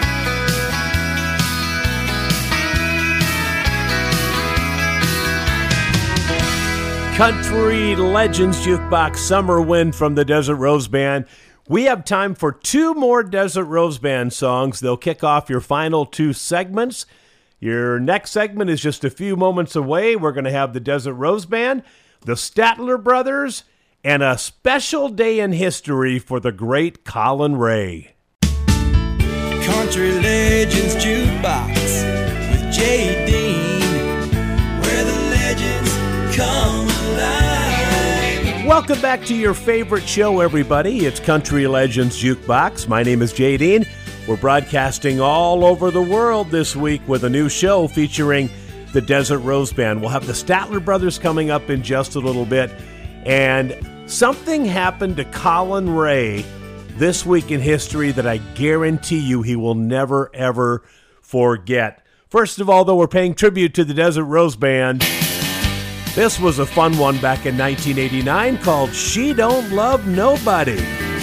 Speaker 2: Country Legends Jukebox, Summer Wind from the Desert Rose Band. We have time for 2 more Desert Rose Band songs. They'll kick off your final 2 segments. Your next segment is just a few moments away. We're going to have the Desert Rose Band, the Statler Brothers, and a special day in history for the great Colin Ray.
Speaker 5: Country Legends Jukebox with J. Dean, where the legends come alive.
Speaker 2: Welcome back to your favorite show, everybody. It's Country Legends Jukebox. My name is J. Dean. We're broadcasting all over the world this week with a new show featuring the Desert Rose Band. We'll have the Statler Brothers coming up in just a little bit. And something happened to Colin Ray this week in history that I guarantee you he will never, ever forget. First of all, though, we're paying tribute to the Desert Rose Band. This was a fun one back in 1989 called She Don't Love Nobody.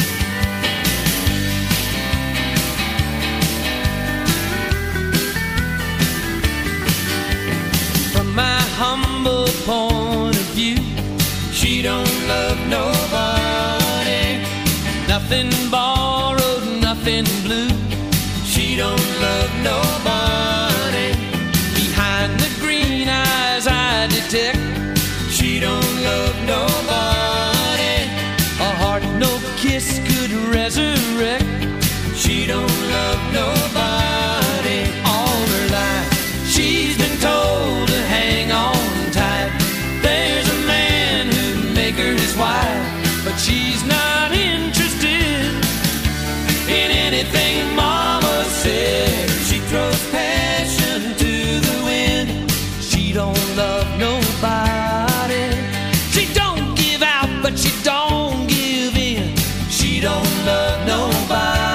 Speaker 1: From my humble point of view, she don't love nobody. Nothing borrowed, nothing blue. She don't love nobody. Behind the green eyes I detect, she don't love nobody. A heart no kiss could resurrect. She don't love nobody. All her life she's been told to hang on tight. There's a man who'd make her his wife, but she's not interested in anything Mama said. She throws passion to the wind. She don't love nobody. She don't give out, but she don't give in. She don't love nobody.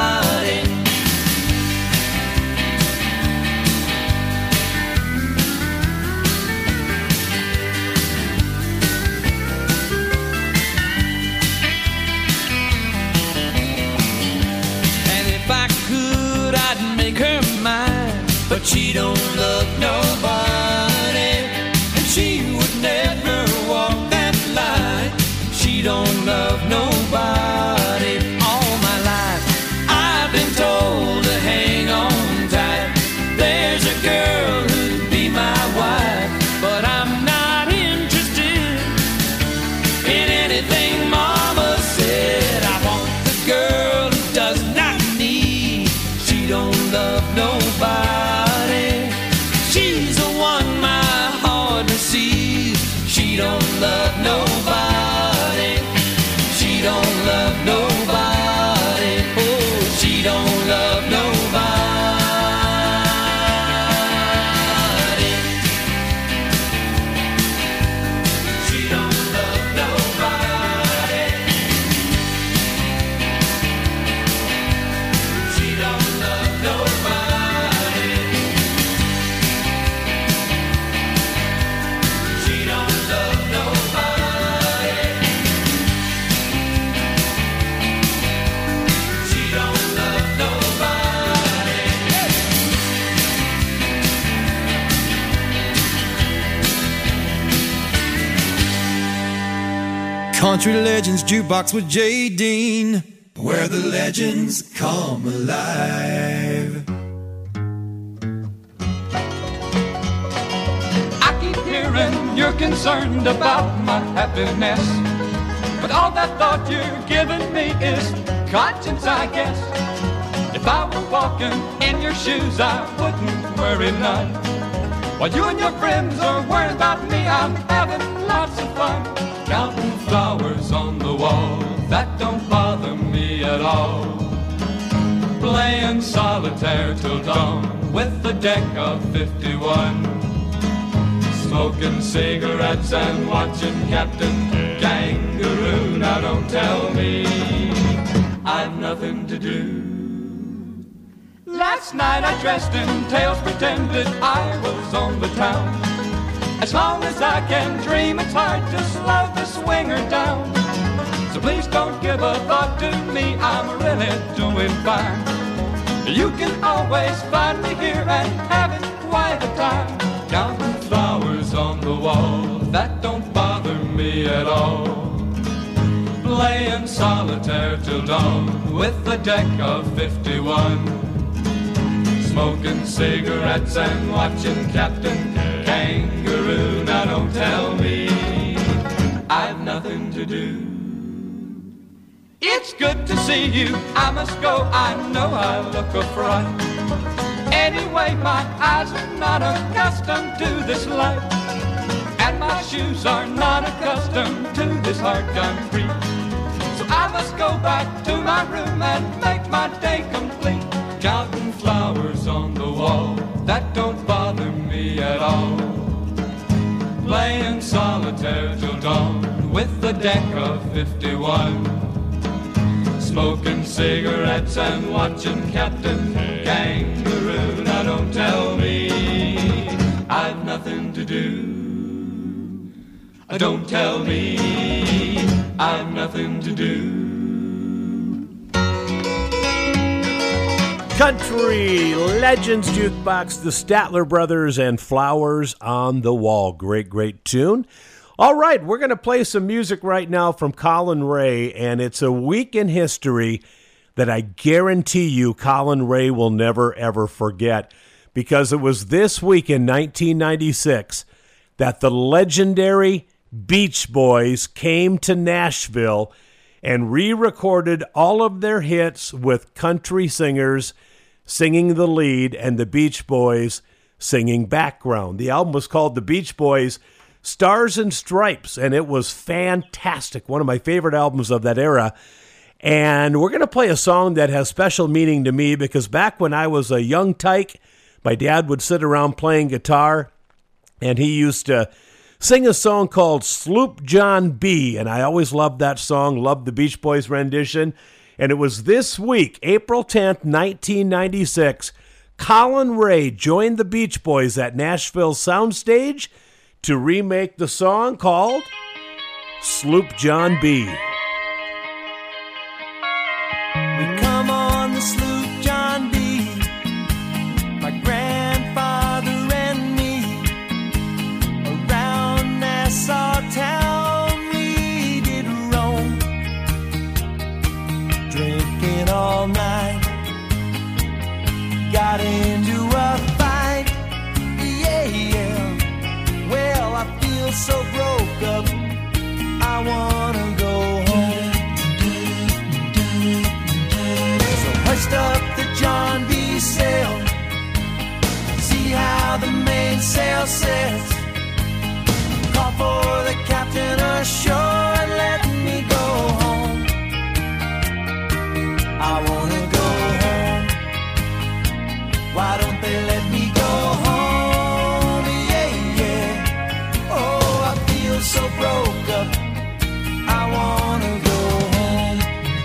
Speaker 1: But she don't love nobody, and she would never walk that line. She don't love nobody. All my life I've been told to hang on tight. There's a girl who'd be my wife, but I'm not interested in anything Mama said. I want the girl who does not need. She don't love nobody. She don't love nobody. She don't love nobody. Oh, she don't love nobody. She don't love nobody. She don't love nobody. She don't love nobody. She don't love nobody.
Speaker 5: Country Legends Jukebox with J. Dean, where the legends come alive.
Speaker 4: I keep hearing you're concerned about my happiness, but all that thought you're giving me is conscience, I guess. If I were walking in your shoes, I wouldn't worry none. While you and your friends are worried about me, I'm having lots of fun. Counting flowers on the wall, that don't bother me at all. Playing solitaire till dawn with a deck of 51. Smoking cigarettes and watching Captain Kangaroo. Now don't tell me I've nothing to do. Last night I dressed in tails, pretended I was on the town. As long as I can dream, it's hard to slow the swinger down. So please don't give a thought to me, I'm really doing fine. You can always find me here and having quite a time. Counting flowers on the wall, that don't bother me at all. Playing solitaire till dawn with a deck of 51.
Speaker 1: smoking cigarettes and watching Captain Kangaroo. Now don't tell me I've nothing to do. It's good to see you, I must go, I know I look a fright. Anyway, my eyes are not accustomed to this life, and my shoes are not accustomed to this hard concrete. So I must go back to my room and make my day complete. Counting flowers on the wall, that don't bother me at all. Playing solitaire till dawn with the deck of 51. Smoking cigarettes and watching Captain Kangaroo. Now don't tell me I've nothing to do. Don't tell me I've nothing to do.
Speaker 2: Country Legends Jukebox, the Statler Brothers and Flowers on the Wall. Great, great tune. All right, we're going to play some music right now from Colin Ray, and it's a week in history that I guarantee you Colin Ray will never, ever forget, because it was this week in 1996 that the legendary Beach Boys came to Nashville and re-recorded all of their hits with country singers singing the lead and the Beach Boys singing background. The album was called The Beach Boys Stars and Stripes, and it was fantastic. One of my favorite albums of that era. And we're going to play a song that has special meaning to me because back when I was a young tyke, my dad would sit around playing guitar, and he used to sing a song called Sloop John B., and I always loved that song, loved the Beach Boys rendition. And it was this week, April 10th, 1996, Colin Ray joined the Beach Boys at Nashville Soundstage to remake the song called Sloop John B.
Speaker 5: We come on the sloop John B., my grandfather and me, around Nassau town we did roam, drinking all night, got into a fight, yeah, yeah. Well, I feel so broke up, I wanna go home. So hoist up the John B. sail, see how the mainsail sets, call for the captain ashore and let me go home. I wanna go home, why don't they let me go home? So broke up, I wanna go home.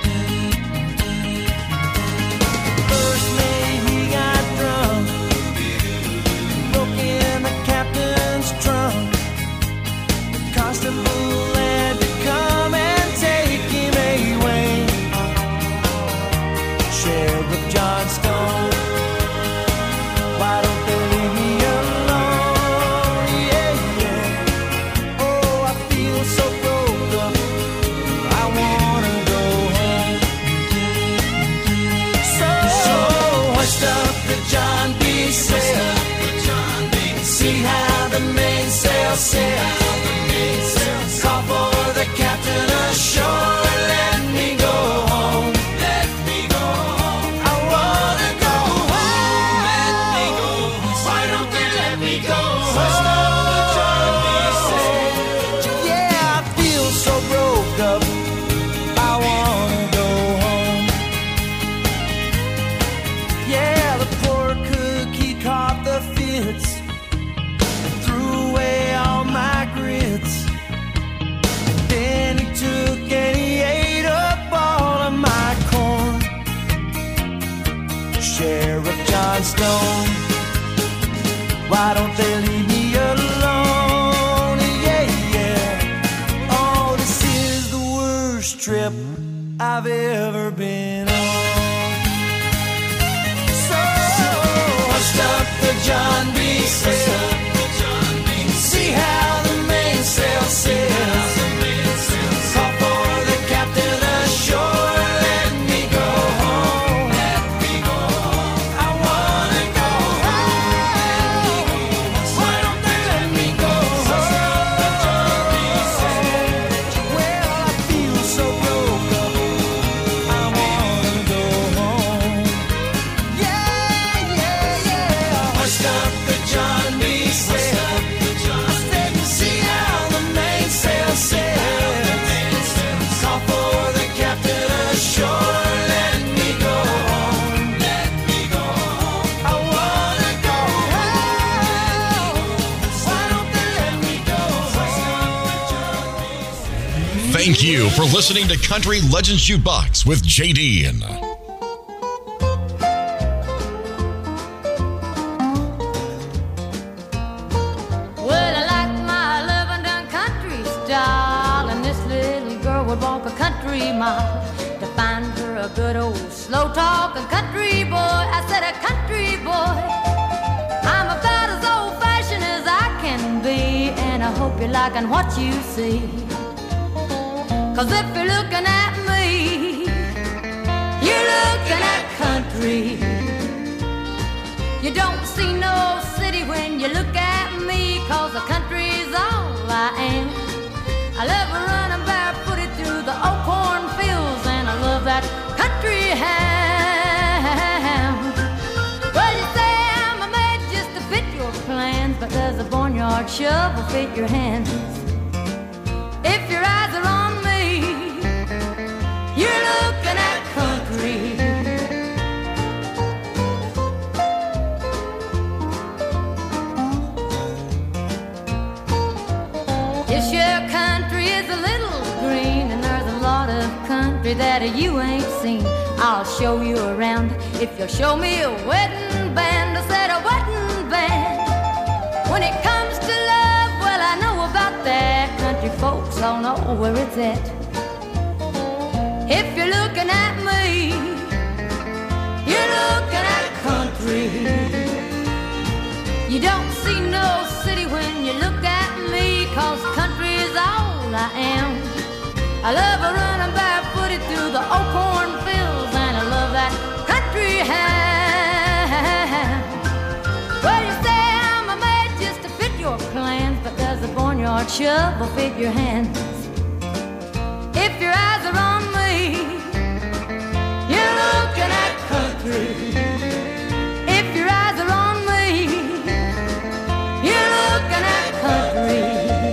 Speaker 5: First mate, he got drunk, broke in the captain's trunk. The constable had to come and take him away. Sheriff Johnstone, why don't they leave me alone? So broke up, I wanna go home. So hoist up the John B. sail, see how the mainsail sails, call for the captain ashore and let me go home. Let me go home. I wanna go home. Let me go home. Why don't they let me go home? Hoist up the John B. sail. So broke up, I wanna go home. Yeah, the poor cook, he caught the fits and threw away all my grits. Then he took and he ate up all of my corn. Sheriff Johnstone, why don't they leave me alone? Trip I've ever been on. So hoist up the John B. sail, see how the mainsail sails, call for the captain ashore, let me go home. Let me go home. I wanna go
Speaker 3: Thank you for listening to Country Legends Jukebox with J.D.
Speaker 9: Well, I like my loving done country style, and this little girl would walk a country mile to find her a good old slow talking country boy. I said a country boy. I'm about as old fashioned as I can be, and I hope you're liking what you see. 'Cause if you're looking at me, you're looking at country. You don't see no city when you look at me, 'cause the country's all I am. I love running barefooted through the old cornfields, and I love that country ham. Well, you say I'm made just to fit your plans, but does a barnyard shovel fit your hands? If your eyes are on me, you're looking at country. This your country is a little green, and there's a lot of country that you ain't seen. I'll show you around if you'll show me a wedding band. I said a wedding band. When it comes to love, well, I know about that. Country folks all know where it's at. If you're looking at me, you're looking at country. You don't see no city when you look at me, 'cause country is all I am. I love running barefooted through the old cornfields, and I love that country ham. Well, you say I'm made just to fit your plans, but does the barnyard shovel fit your hands? If your eyes are on me, you're looking at country. If your eyes are on me, you're looking at country.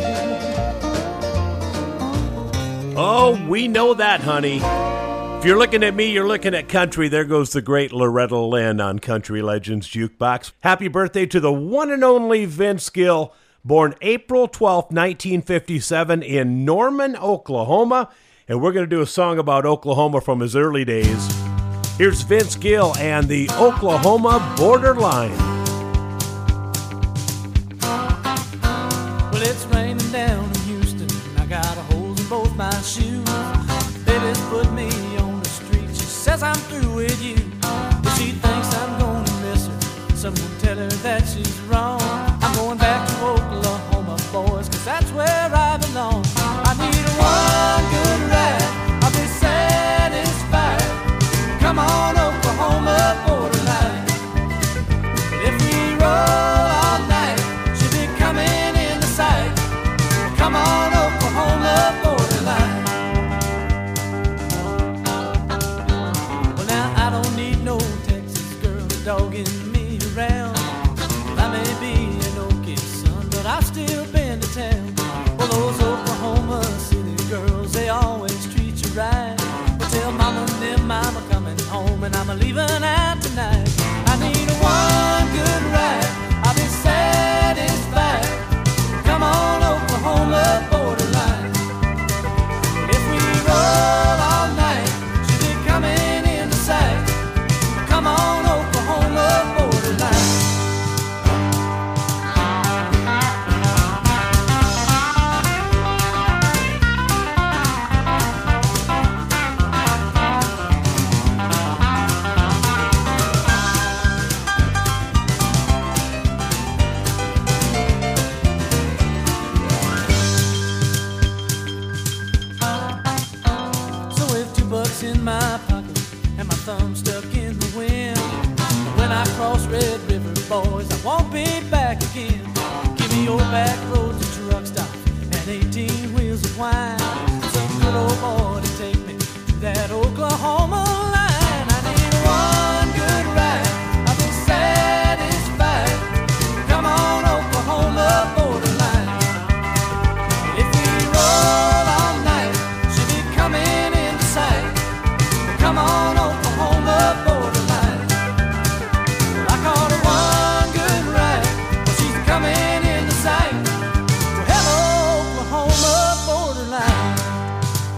Speaker 2: Oh, we know that, honey. If you're looking at me, you're looking at country. There goes the great Loretta Lynn on Country Legends Jukebox. Happy birthday to the one and only Vince Gill, born April 12th, 1957 in Norman, Oklahoma. And we're going to do a song about Oklahoma from his early days. Here's Vince Gill and the Oklahoma Borderline.
Speaker 10: Well, it's raining down in Houston, and I got a hole in both my shoes. Baby's put me on the street, she says I'm through with you. But she thinks I'm gonna miss her, someone tell her that she's wrong. I'm going back to Oklahoma, boys, 'cause that's where I belong. I need one good ride, I'll be satisfied. Come on, Oklahoma borderline. If we roll all night, she'll be coming in the sight. Come on, Oklahoma borderline. Well, now I don't need no Texas girl dogging me around. I may be an Okie son, but I've still been to town. Well, those Oklahoma City girls, they always treat you right. Well, tell mama and them I'm coming home, and I'm leaving out tonight. I need one good ride, I'll be satisfied. Come on, Oklahoma borderline. If we roll all night, she'll be coming in the sight. Come on, Oklahoma borderline. So with $2 in my pocket and my thumb stuck in the wind, when I cross Red River, boys, I won't be back again. Give me your back roads and truck stop and 18 wheels of wine. Some good old boy to take me to that Oklahoma line. I need one good ride, I'll be satisfied. Come on, Oklahoma borderline. If we roll all night, she'll be coming in the sight. Come on, Oklahoma borderline. I caught her one good ride, but she's coming in the sight. So hello, Oklahoma borderline.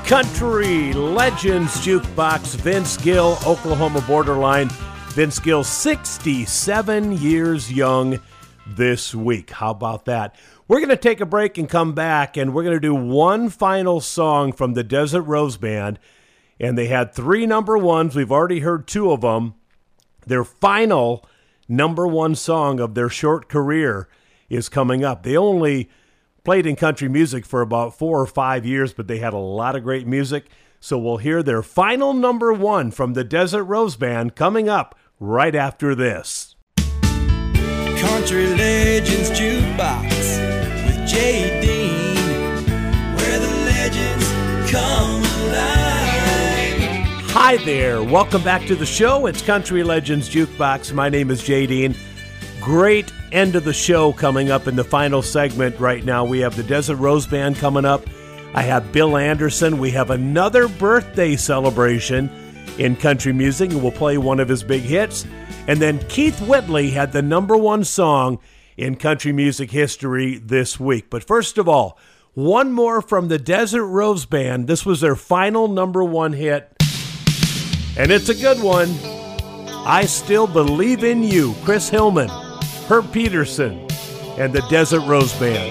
Speaker 2: Country Legends Jukebox, Vince Gill, Oklahoma Borderline. Vince Gill, 67 years young this week. How about that? We're going to take a break and come back, and we're going to do one final song from the Desert Rose Band. And they had 3 number ones. We've already heard 2 of them. Their final number 1 song of their short career is coming up. They only played in country music for about 4 or 5 years, but they had a lot of great music. So we'll hear their final number 1 from the Desert Rose Band coming up right after this.
Speaker 5: Country Legends Jukebox with J. Dean, where the legends come alive.
Speaker 2: Hi there. Welcome back to the show. It's Country Legends Jukebox. My name is J. Dean. Great end of the show coming up in the final segment right now. We have the Desert Rose Band coming up. I have Bill Anderson. We have another birthday celebration in country music, and we'll play one of his big hits. And then Keith Whitley had the number 1 song in country music history this week. But first of all, one more from the Desert Rose Band. This was their final number 1 hit, and it's a good one. I Still Believe in You. Chris Hillman, Herb Peterson, and the Desert Rose Band.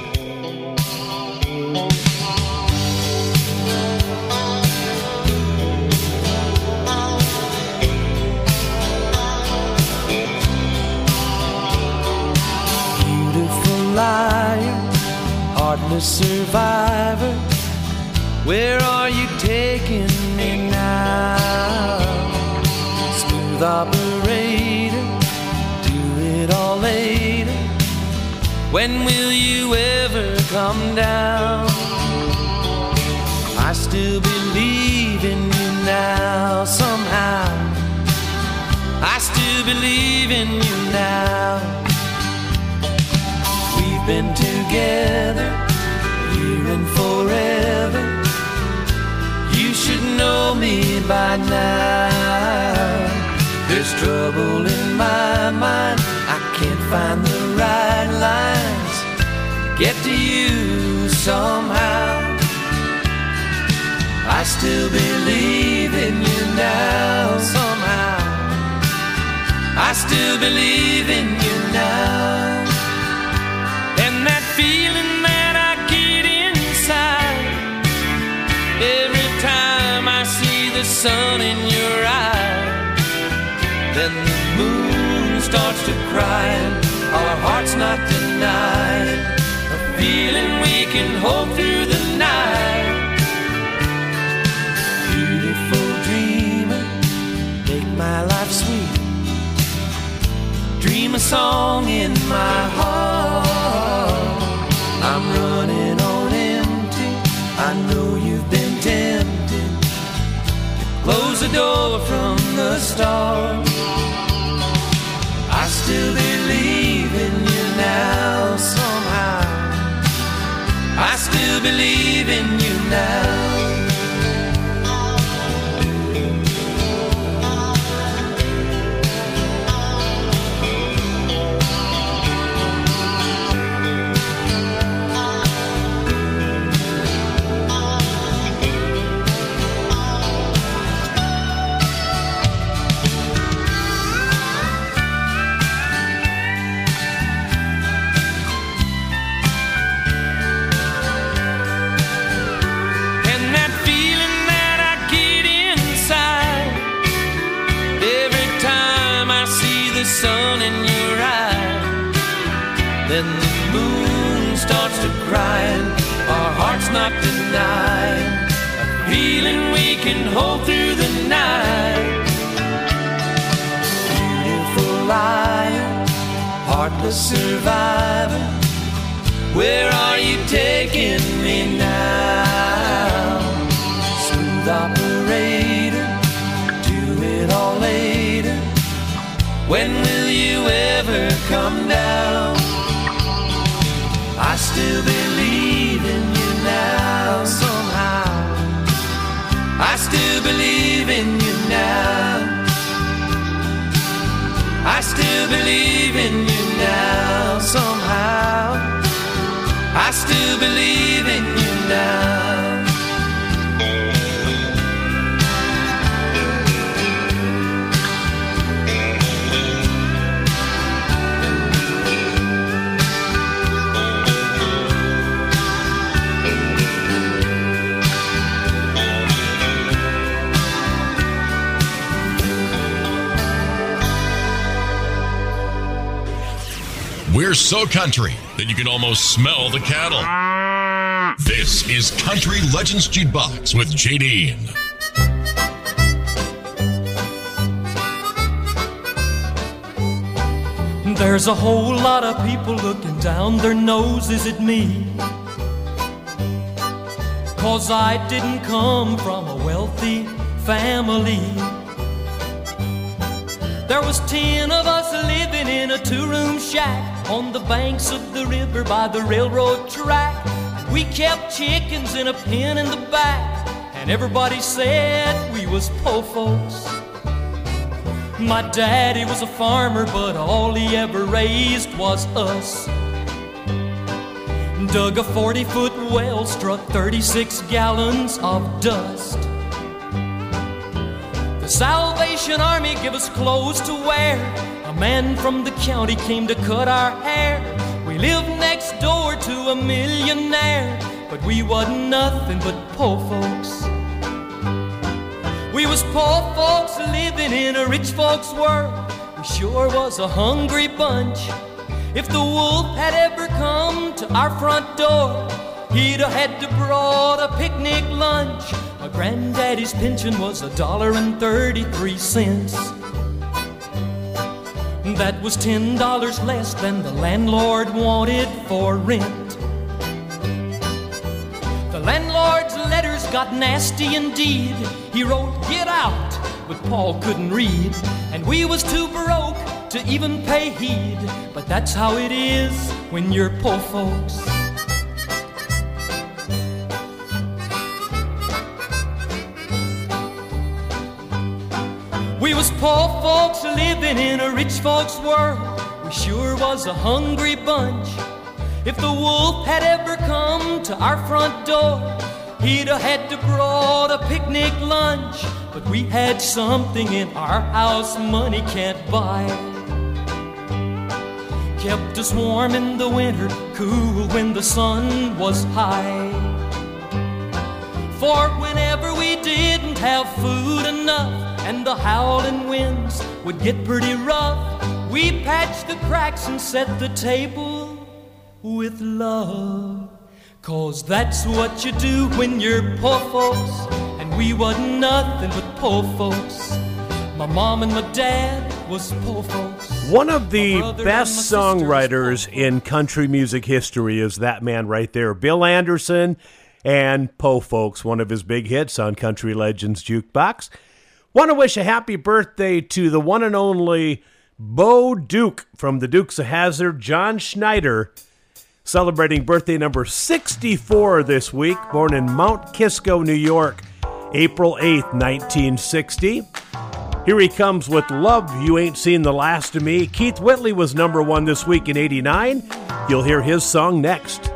Speaker 5: Beautiful liar, heartless survivor, where are you taking me now? Smooth operator, do it all later. When will you ever come down? I still believe in you now somehow. I still believe in you now. We've been together here and forever. You should know me by now. There's trouble in my mind. I can't find the right lines to get to you somehow. I still believe in you now somehow. I still believe in you now. And that feeling that I get inside every time I see the sun in your eyes, then the moon starts to cry and our hearts not denied, a feeling we can hold through the night. Beautiful dreamer, make my life sweet. Dream a song in my heart. I'm running on empty. I know you've been tempted to close the door from the start. I still believe in you now somehow. I still believe in you now. Sun in your eye, then the moon starts to cry and our hearts not denied, a feeling we can hold through the night. Beautiful liar, heartless survivor, where are you taking me now? Smooth operator, do it all later. When will you ever come down? I still believe in you now somehow. I still believe in you now. I still believe in you now somehow. I still believe in you now.
Speaker 3: We're so country that you can almost smell the cattle. This is Country Legends Jukebox with J.D.
Speaker 12: There's a whole lot of people looking down their noses at me, 'cause I didn't come from a wealthy family. There was 10 of us living in a 2-room shack on the banks of the river by the railroad track. We kept chickens in a pen in the back, and everybody said we was po' folks. My daddy was a farmer, but all he ever raised was us. Dug a 40-foot well, struck 36 gallons of dust. The Salvation Army gave us clothes to wear. A man from the county came to cut our hair. We lived next door to a millionaire, but we wasn't nothing but po' folks. We was poor folks living in a rich folks' world. We sure was a hungry bunch. If the wolf had ever come to our front door, he'd have had to brought a picnic lunch. My granddaddy's pension was $1.33. That was $10 less than the landlord wanted for rent. The landlord's letters got nasty indeed. He wrote, "Get out," but Paul couldn't read, and we was too broke to even pay heed. But that's how it is when you're poor folks. We was poor folks living in a rich folks' world. We sure was a hungry bunch. If the wolf had ever come to our front door, he'd have had to brought a picnic lunch. But we had something in our house money can't buy. Kept us warm in the winter, cool when the sun was high. For whenever we didn't have food enough and the howling winds would get pretty rough, we patched the cracks and set the table with love. 'Cause that's what you do when you're poor folks, and we wasn't nothing but poor folks. My mom and my dad was poor folks.
Speaker 2: One of the best songwriters in country music history is that man right there, Bill Anderson, and Po' Folks, one of his big hits on Country Legends Jukebox. Want to wish a happy birthday to the one and only Bo Duke from the Dukes of Hazzard, John Schneider, celebrating birthday number 64 this week, born in Mount Kisco, New York, April 8th, 1960. Here he comes with Love You Ain't Seen the Last of Me. Keith Whitley was number 1 this week in 89. You'll hear his song next.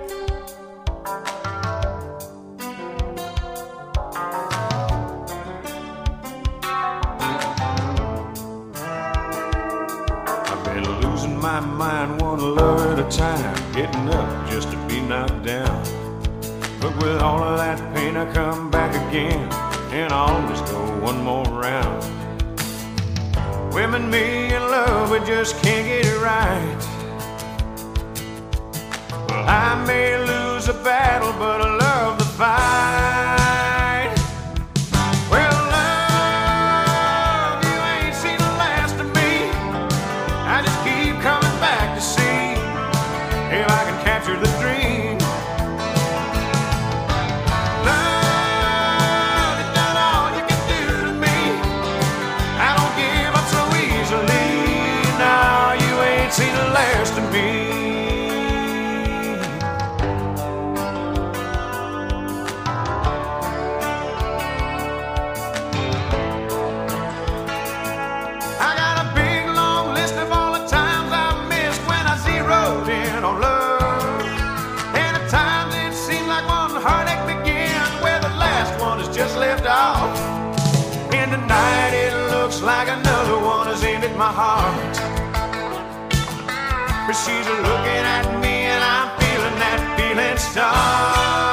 Speaker 13: I've been losing my mind one love at a time, getting up just to be knocked down. But with all of that pain I come back again, and I'll just go one more round. Women, me and love, we just can't get it right. Well, I may lose a battle, but I love the fight. Well, love, you ain't seen the last of me. I just keep coming back to see if I can capture the dream. Love, you've done all you can do to me. I don't give up so easily. Now you ain't seen the last of me. I got a big long list of all the times I missed when I zeroed in on love. And at times it seemed like one heartache began where the last one is just left off. And tonight it looks like another one has ended my heart. But she's looking at me and I'm feeling that feeling start.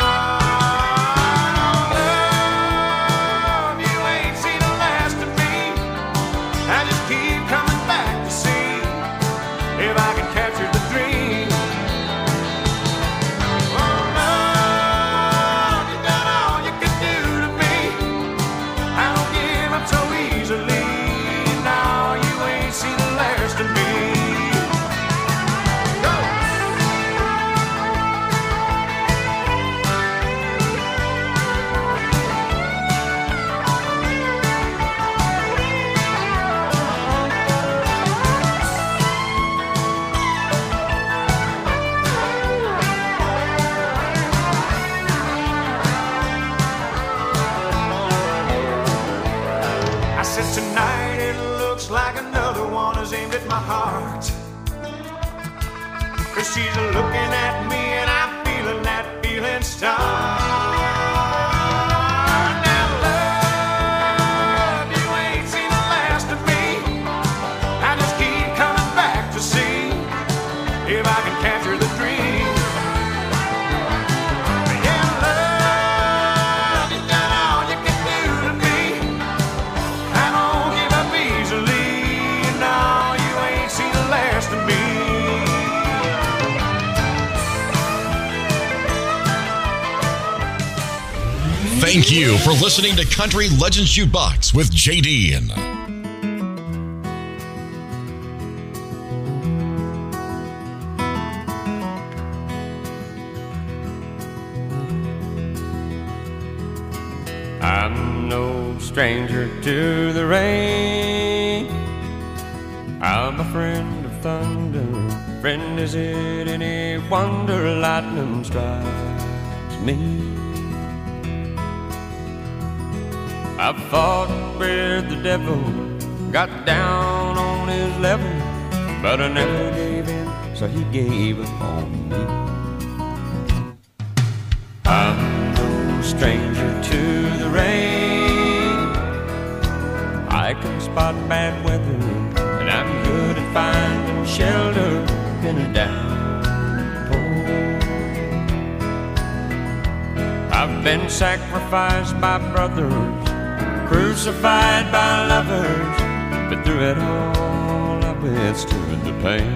Speaker 13: Love, you ain't seen the last of me. I just keep coming back to see if I can capture the aimed at my heart. 'Cause she's looking at me and I'm feeling that feeling start. Now love, you ain't seen the last of me. I just keep coming back to see if I can capture the dream. Yeah, love, you done all you can do to me. I don't give up easily. No, you ain't seen the last of me.
Speaker 3: Thank you for listening to Country Legends Jukebox with JD.
Speaker 4: I'm no stranger to the rain. I'm a friend of thunder. Friend, is it any wonder lightning strikes me? I fought with the devil, got down on his level, but I never gave in, so he gave up on me. I'm no stranger to the rain. I can spot bad weather, and I'm good at finding shelter in a downpour. I've been sacrificed by brothers, crucified by lovers, but through it all I withstood the pain.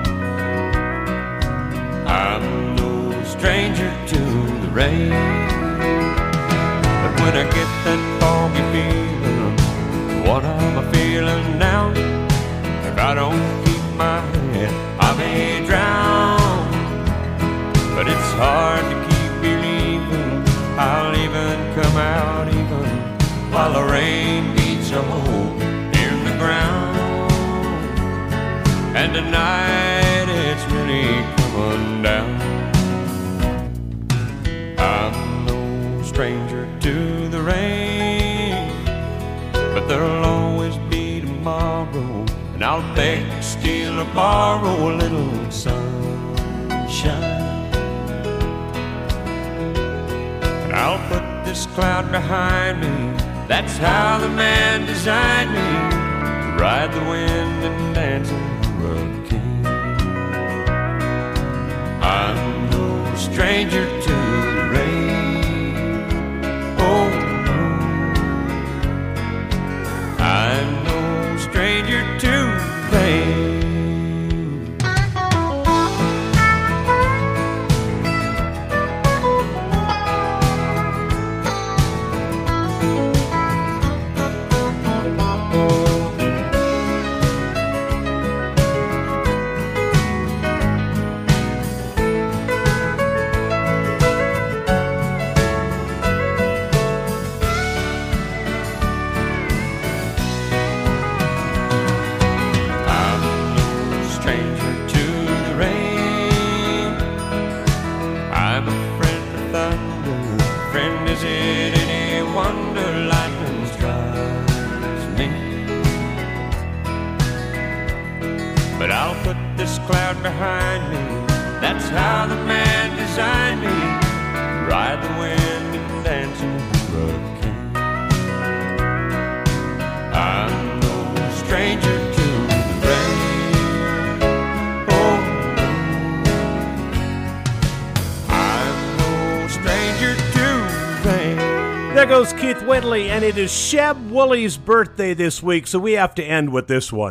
Speaker 4: I'm no stranger to the rain, but when I get that foggy feeling, what am I feeling now? If I don't keep my head, I may drown. But it's hard to keep believing I'll even come out even while the rain beats a hole in the ground. And tonight it's really coming down. I'm no stranger to the rain, but there'll always be tomorrow, and I'll beg, steal, or borrow a little sunshine. And I'll put this cloud behind me. That's how the man designed me, to ride the wind and dance in the hurricane. I'm no stranger to the rain. Oh no, I'm no stranger to the rain. Cloud behind me, that's how the man designed me, to ride the wind and dance in the hurricane. I'm no stranger to the rain. Oh no, I'm no stranger to the rain.
Speaker 2: There goes Keith Whitley, and it is Sheb Wooley's birthday this week, so we have to end with this one.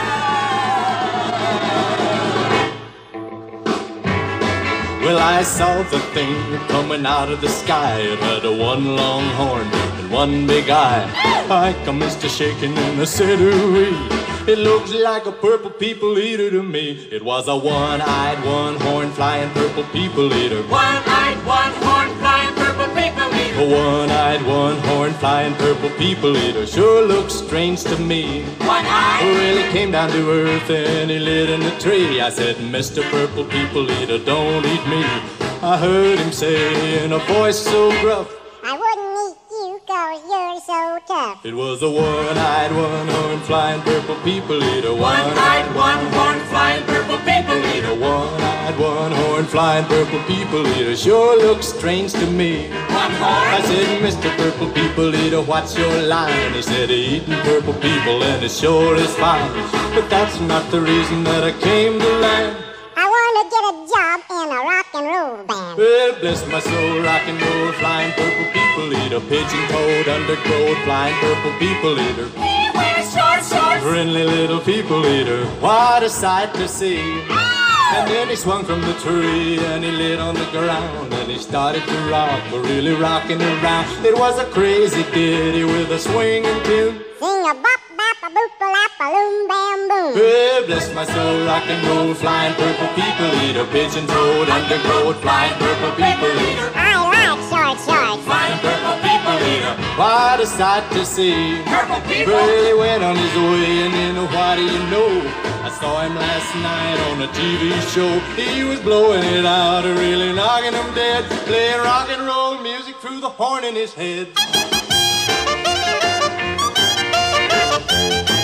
Speaker 14: Well, I saw the thing coming out of the sky. It had a one long horn and one big eye. I come Mr. Shaking and I said, ooh-wee. It looks like a purple people eater to me. It was a one-eyed, one-horn flying purple people eater.
Speaker 5: One-eyed, one-horn flying purple people eater.
Speaker 14: A one-eyed, one-horn flying purple people eater sure looks strange to me.
Speaker 5: One-eyed?
Speaker 14: Well, he came down to earth and he lit in a tree. I said, Mr. Purple People Eater, don't eat me. I heard him say in a voice so gruff,
Speaker 15: I wouldn't eat you 'cause you're so tough.
Speaker 14: It was a one-eyed, one-horned, flying purple people eater.
Speaker 5: One-eyed, one-horned, flying purple people eater.
Speaker 14: One-eyed, one-horned, flying purple people eater. Sure looks strange to me. I said, Mr. Purple People Eater, what's your line? He said, eating purple people and it sure is fine. But that's not the reason that I came to land.
Speaker 15: I want to get a job in a rock and roll band.
Speaker 14: Well, bless my soul, rock and roll, flying purple people eater. Pigeon-toed, undergrowth, flying purple people eater.
Speaker 5: He wears short shorts.
Speaker 14: Friendly little people eater, what a sight to see. And then he swung from the tree and he lit on the ground and he started to rock, really rocking around. It was a crazy ditty with a swinging tune.
Speaker 15: Sing a bop bop a boop a lap a loom bam boom.
Speaker 14: Well, bless my soul, rock and roll, flying purple people eater. Pigeon-toed, undergrowth, flying purple people eater.
Speaker 15: I like short shorts.
Speaker 14: Flying purple people eater. What a sight to see.
Speaker 5: Purple people.
Speaker 14: Well, he went on his way and then what do you know? I saw him last night on a TV show. He was blowing it out, really knocking him dead, playing rock and roll music through the horn in his head.